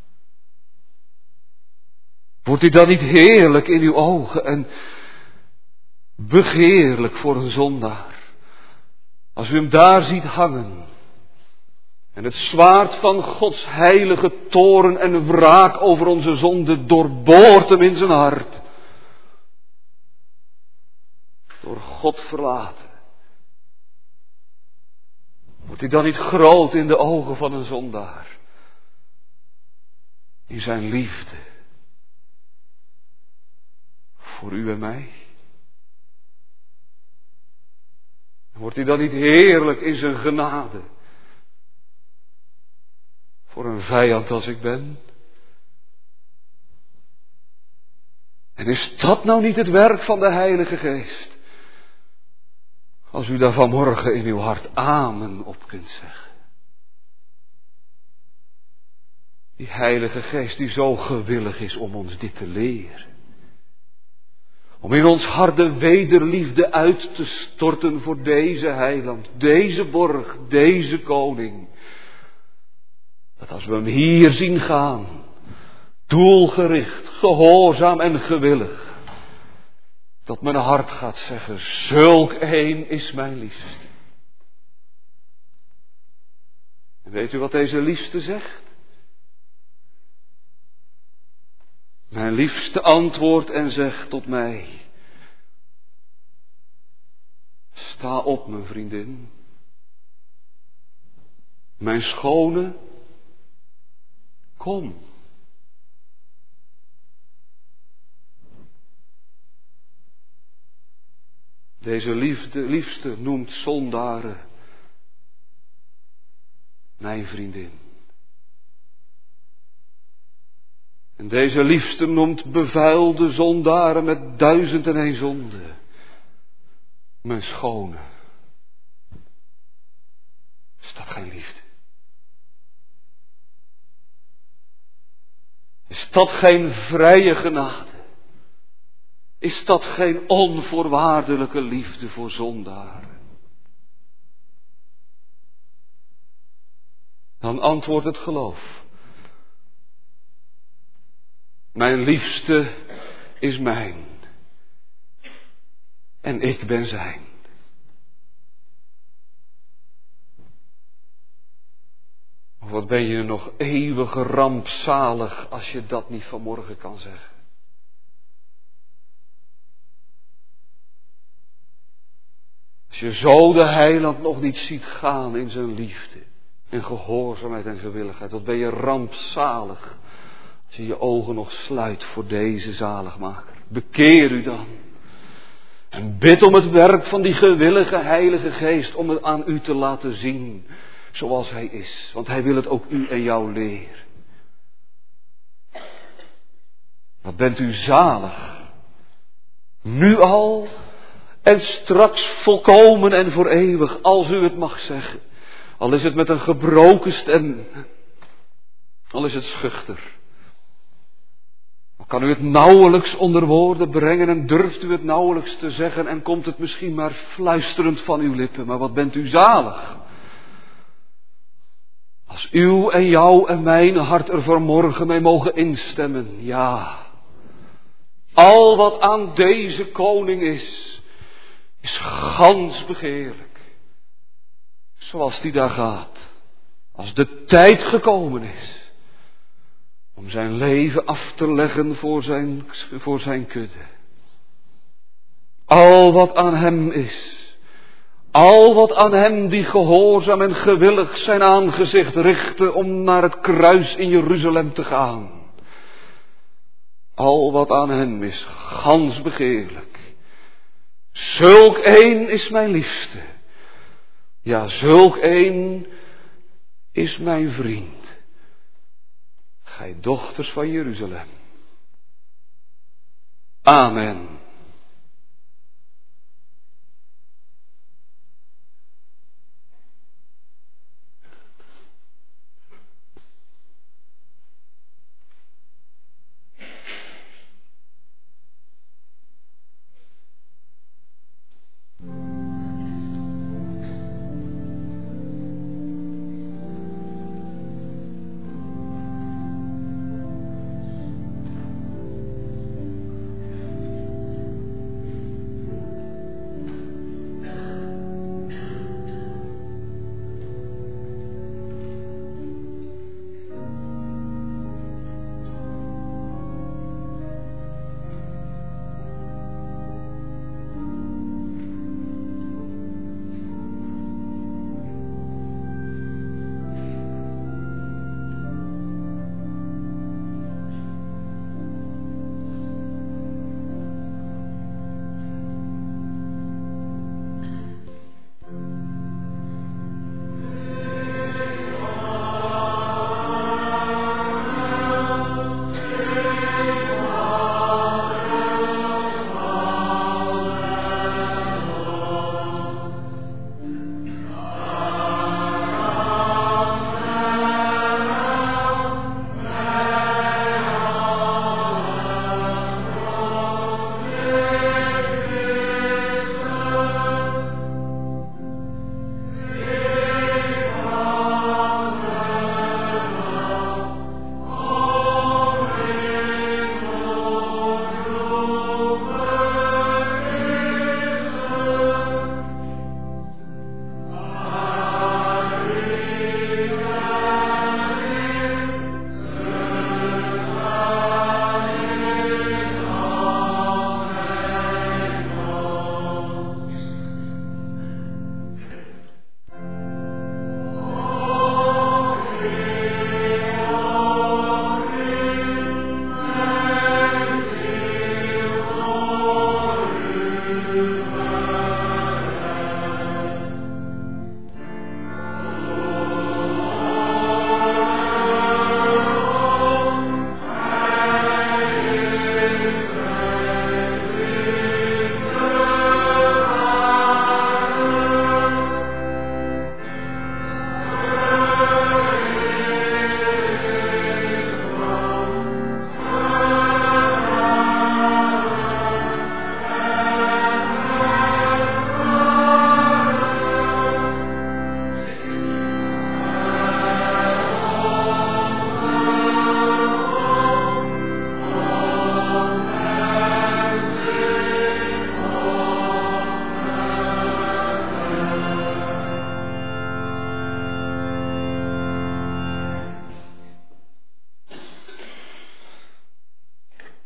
Wordt hij dan niet heerlijk in uw ogen en begeerlijk voor een zondaar? Als u hem daar ziet hangen. En het zwaard van Gods heilige toorn en wraak over onze zonde doorboort hem in zijn hart. Door God verlaten. Wordt hij dan niet groot in de ogen van een zondaar? In zijn liefde. Voor u en mij. Wordt hij dan niet heerlijk in zijn genade? Voor een vijand als ik ben. En is dat nou niet het werk van de Heilige Geest? Als u daar vanmorgen in uw hart amen op kunt zeggen. Die Heilige Geest die zo gewillig is om ons dit te leren. Om in ons hart de wederliefde uit te storten voor deze heiland, deze borg, deze koning. Dat als we hem hier zien gaan, doelgericht, gehoorzaam en gewillig, dat mijn hart gaat zeggen, zulk een is mijn liefste. En weet u wat deze liefste zegt? Mijn liefste antwoordt en zegt tot mij, sta op mijn vriendin, mijn schone, kom. Deze liefste noemt zondaren mijn vriendin. En deze liefste noemt bevuilde zondaren met 1001 zonde mijn schone. Is dat geen liefde? Is dat geen vrije genade? Is dat geen onvoorwaardelijke liefde voor zondaren? Dan antwoordt het geloof. Mijn liefste is mijn. En ik ben zijn. Of wat ben je nog eeuwig rampzalig als je dat niet vanmorgen kan zeggen. Als je zo de heiland nog niet ziet gaan in zijn liefde en gehoorzaamheid en gewilligheid. Wat ben je rampzalig als je je ogen nog sluit voor deze zaligmaker. Bekeer u dan. En bid om het werk van die gewillige Heilige Geest om het aan u te laten zien zoals hij is. Want hij wil het ook u en jou leren. Wat bent u zalig. Nu al en straks volkomen en voor eeuwig, als u het mag zeggen. Al is het met een gebroken stem. Al is het schuchter. Al kan u het nauwelijks onder woorden brengen en durft u het nauwelijks te zeggen en komt het misschien maar fluisterend van uw lippen. Maar wat bent u zalig. Als uw en jou en mijn hart er vanmorgen mee mogen instemmen. Ja. Al wat aan deze koning is gans begeerlijk. Zoals die daar gaat. Als de tijd gekomen is. Om zijn leven af te leggen voor zijn kudde. Al wat aan hem is. Al wat aan hem die gehoorzaam en gewillig zijn aangezicht richtte om naar het kruis in Jeruzalem te gaan. Al wat aan hem is gans begeerlijk. Zulk een is mijn liefste. Ja, zulk een is mijn vriend. Gij dochters van Jeruzalem. Amen.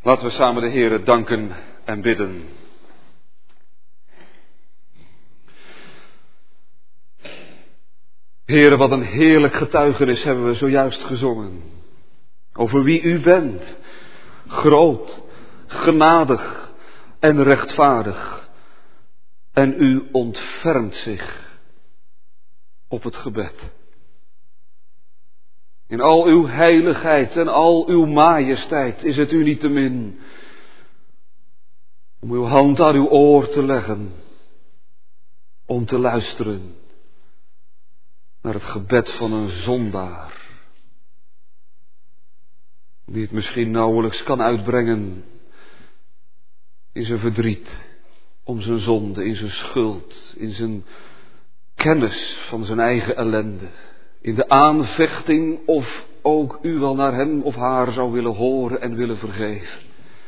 Laten we samen de Heere danken en bidden. Heere, wat een heerlijk getuigenis hebben we zojuist gezongen. Over wie u bent. Groot, genadig en rechtvaardig. En u ontfermt zich op het gebed. In al uw heiligheid en al uw majesteit is het u niet te min om uw hand aan uw oor te leggen, om te luisteren naar het gebed van een zondaar, die het misschien nauwelijks kan uitbrengen in zijn verdriet, om zijn zonde, in zijn schuld, in zijn kennis van zijn eigen ellende, in de aanvechting of ook u wel naar hem of haar zou willen horen en willen vergeven.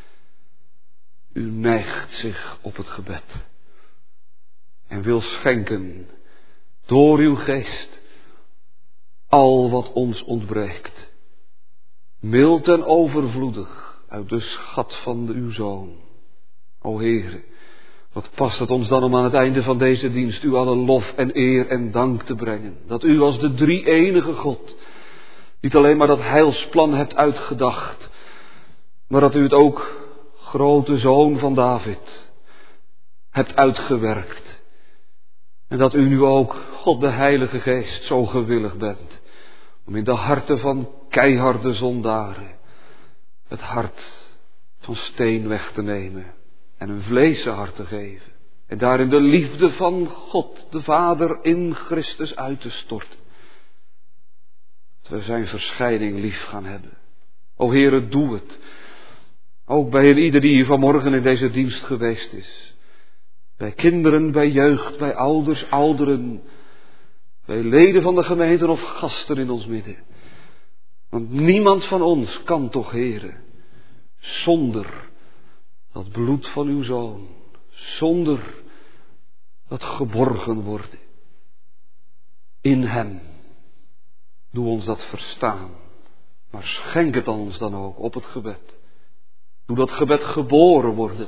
U neigt zich op het gebed en wil schenken door uw geest al wat ons ontbreekt. Mild en overvloedig uit de schat van uw Zoon. O Heere, wat past het ons dan om aan het einde van deze dienst u alle lof en eer en dank te brengen. Dat u als de drie-enige God niet alleen maar dat heilsplan hebt uitgedacht, maar dat u het ook, grote Zoon van David, hebt uitgewerkt. En dat u nu ook, God de Heilige Geest, zo gewillig bent om in de harten van keiharde zondaren het hart van steen weg te nemen en een vleesen hart te geven. En daarin de liefde van God, de Vader, in Christus uit te storten. Dat we zijn verschijning lief gaan hebben. O Heere, doe het. Ook bij een ieder die hier vanmorgen in deze dienst geweest is. Bij kinderen, bij jeugd, bij ouders, ouderen. Bij leden van de gemeente of gasten in ons midden. Want niemand van ons kan toch, Heere, zonder dat bloed van uw Zoon, zonder dat geborgen worden in hem. Doe ons dat verstaan, maar schenk het ons dan ook op het gebed. Doe dat gebed geboren worden,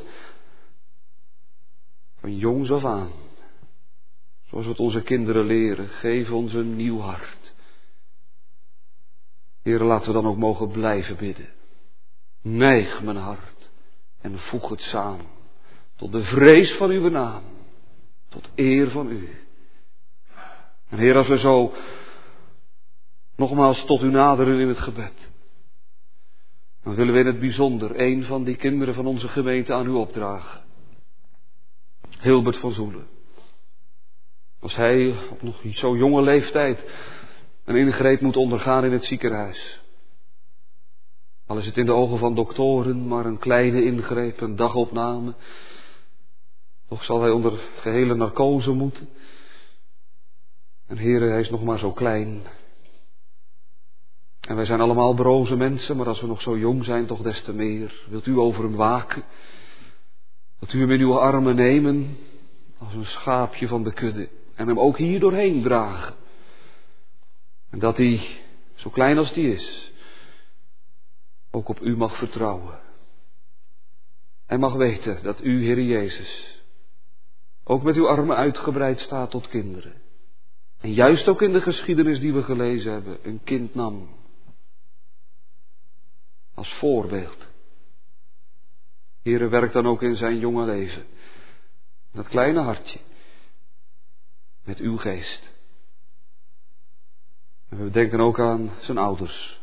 van jongs af aan. Zoals we het onze kinderen leren, geef ons een nieuw hart. Heere, laten we dan ook mogen blijven bidden. Neig mijn hart en voeg het samen tot de vrees van uw naam, tot eer van u. En Heer, als we zo nogmaals tot u naderen in het gebed, dan willen we in het bijzonder een van die kinderen van onze gemeente aan u opdragen. Hilbert van Zoelen. Als hij op nog niet zo jonge leeftijd een ingreep moet ondergaan in het ziekenhuis. Al is het in de ogen van doktoren maar een kleine ingreep, een dagopname. Toch zal hij onder gehele narcose moeten. En Heere, hij is nog maar zo klein. En wij zijn allemaal broze mensen, maar als we nog zo jong zijn, toch des te meer. Wilt u over hem waken? Dat u hem in uw armen nemen, als een schaapje van de kudde. En hem ook hier doorheen dragen. En dat hij, zo klein als die is, ook op u mag vertrouwen. En mag weten dat u, Heere Jezus, ook met uw armen uitgebreid staat tot kinderen. En juist ook in de geschiedenis die we gelezen hebben, een kind nam. Als voorbeeld. Heere, werk dan ook in zijn jonge leven. Dat kleine hartje. Met uw geest. En we denken ook aan zijn ouders.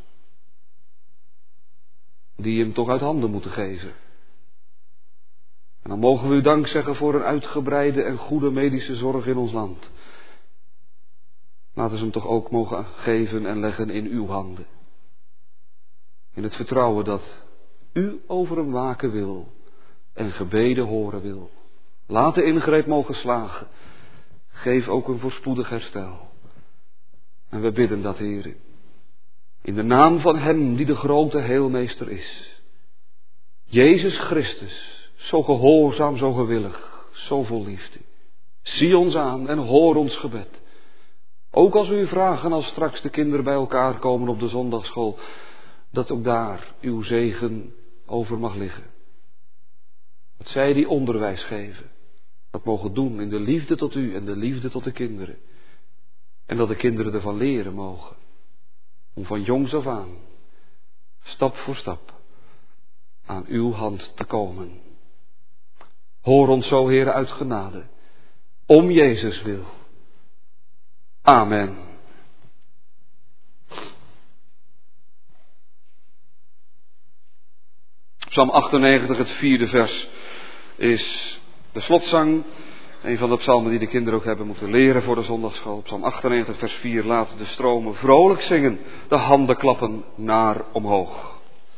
Die hem toch uit handen moeten geven. En dan mogen we u dank zeggen voor een uitgebreide en goede medische zorg in ons land. Laten ze hem toch ook mogen geven en leggen in uw handen. In het vertrouwen dat u over hem waken wil en gebeden horen wil. Laat de ingreep mogen slagen. Geef ook een voorspoedig herstel. En we bidden dat, Heer, in de naam van hem die de grote heelmeester is. Jezus Christus, zo gehoorzaam, zo gewillig, zo vol liefde. Zie ons aan en hoor ons gebed. Ook als we u vragen, als straks de kinderen bij elkaar komen op de zondagsschool, dat ook daar uw zegen over mag liggen. Dat zij die onderwijs geven, dat mogen doen in de liefde tot u en de liefde tot de kinderen. En dat de kinderen ervan leren mogen. Om van jongs af aan, stap voor stap, aan uw hand te komen. Hoor ons zo, Heere, uit genade. Om Jezus wil. Amen. Psalm 98, het 4e vers, is de slotzang. Een van de psalmen die de kinderen ook hebben moeten leren voor de zondagsschool. Psalm 98, vers 4. Laat de stromen vrolijk zingen, de handen klappen naar omhoog.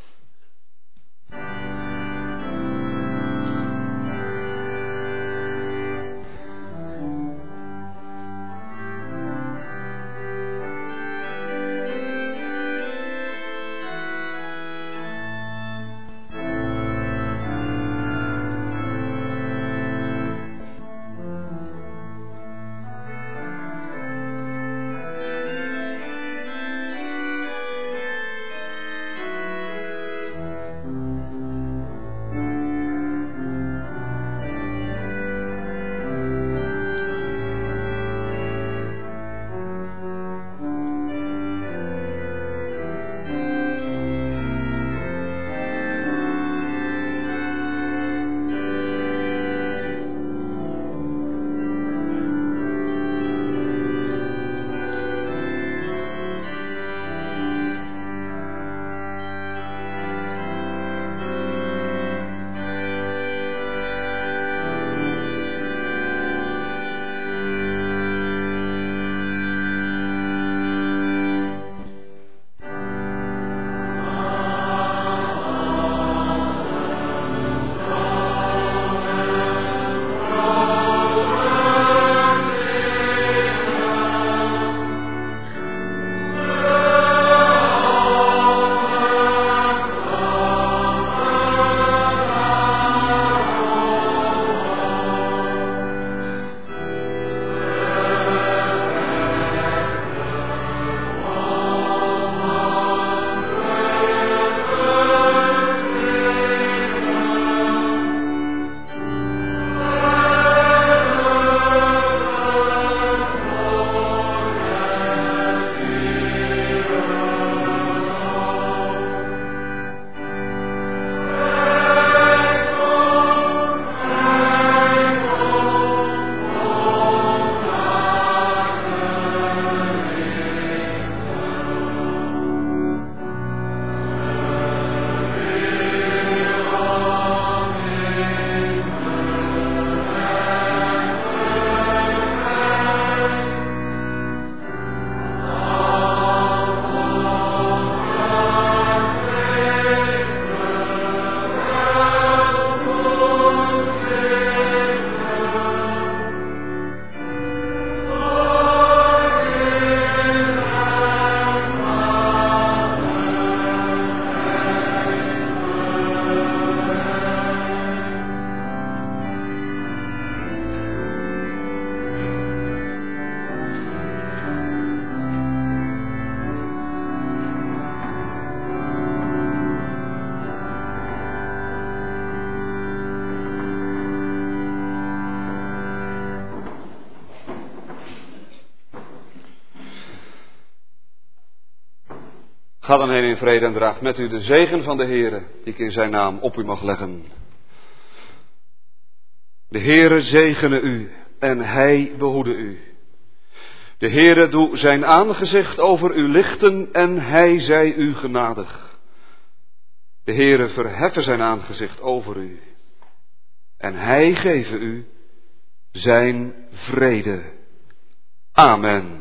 Ga dan heen in vrede en draagt met u de zegen van de Heere, die ik in zijn naam op u mag leggen. De Heere zegene u en hij behoede u. De Heere doe zijn aangezicht over u lichten en hij zij u genadig. De Heere verheffen zijn aangezicht over u en hij geven u zijn vrede. Amen.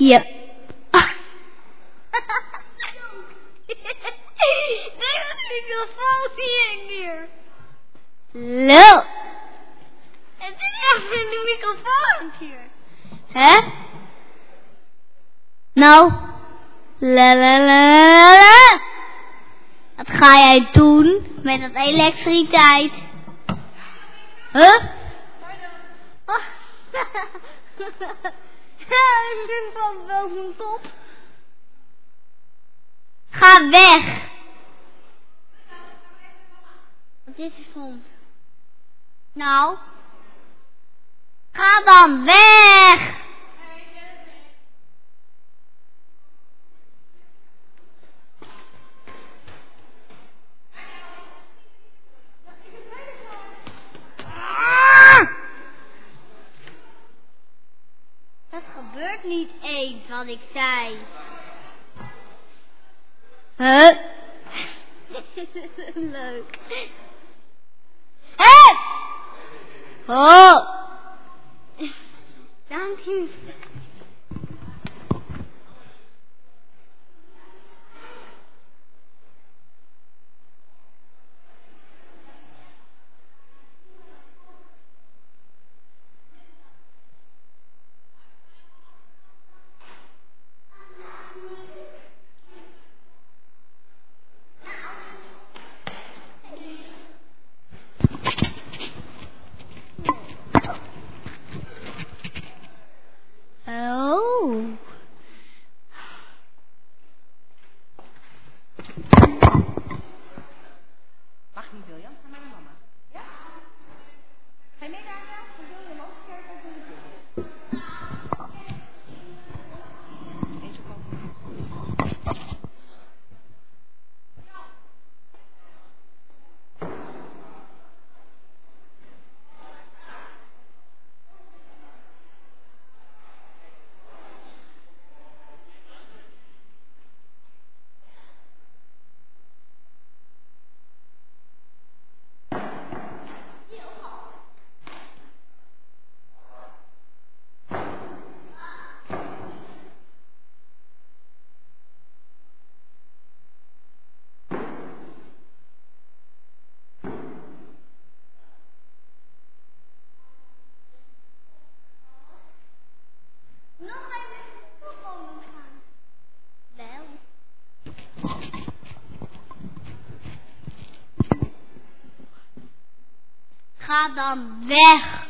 Ja. Neem een microfoon hier neer. Lul. Het is echt een microfoon hier. Hè? Nou. La la la la. Wat ga jij doen met dat elektriciteit? Huh? Oh. Ja, ik ben van boven top. Ga weg. Wat is er soms? Nou. Ga dan weg. Dat gebeurt niet eens wat ik zei. Huh? Leuk. Hé! Oh! Dank u. Oh. Mag niet, William? Ga maar naar mama. Ja? Ga je mee naar huis? Dan wil je omhoog kijken of doe je het? Eens op kant. Nog even microfoon gaan. Wel. Ga dan weg.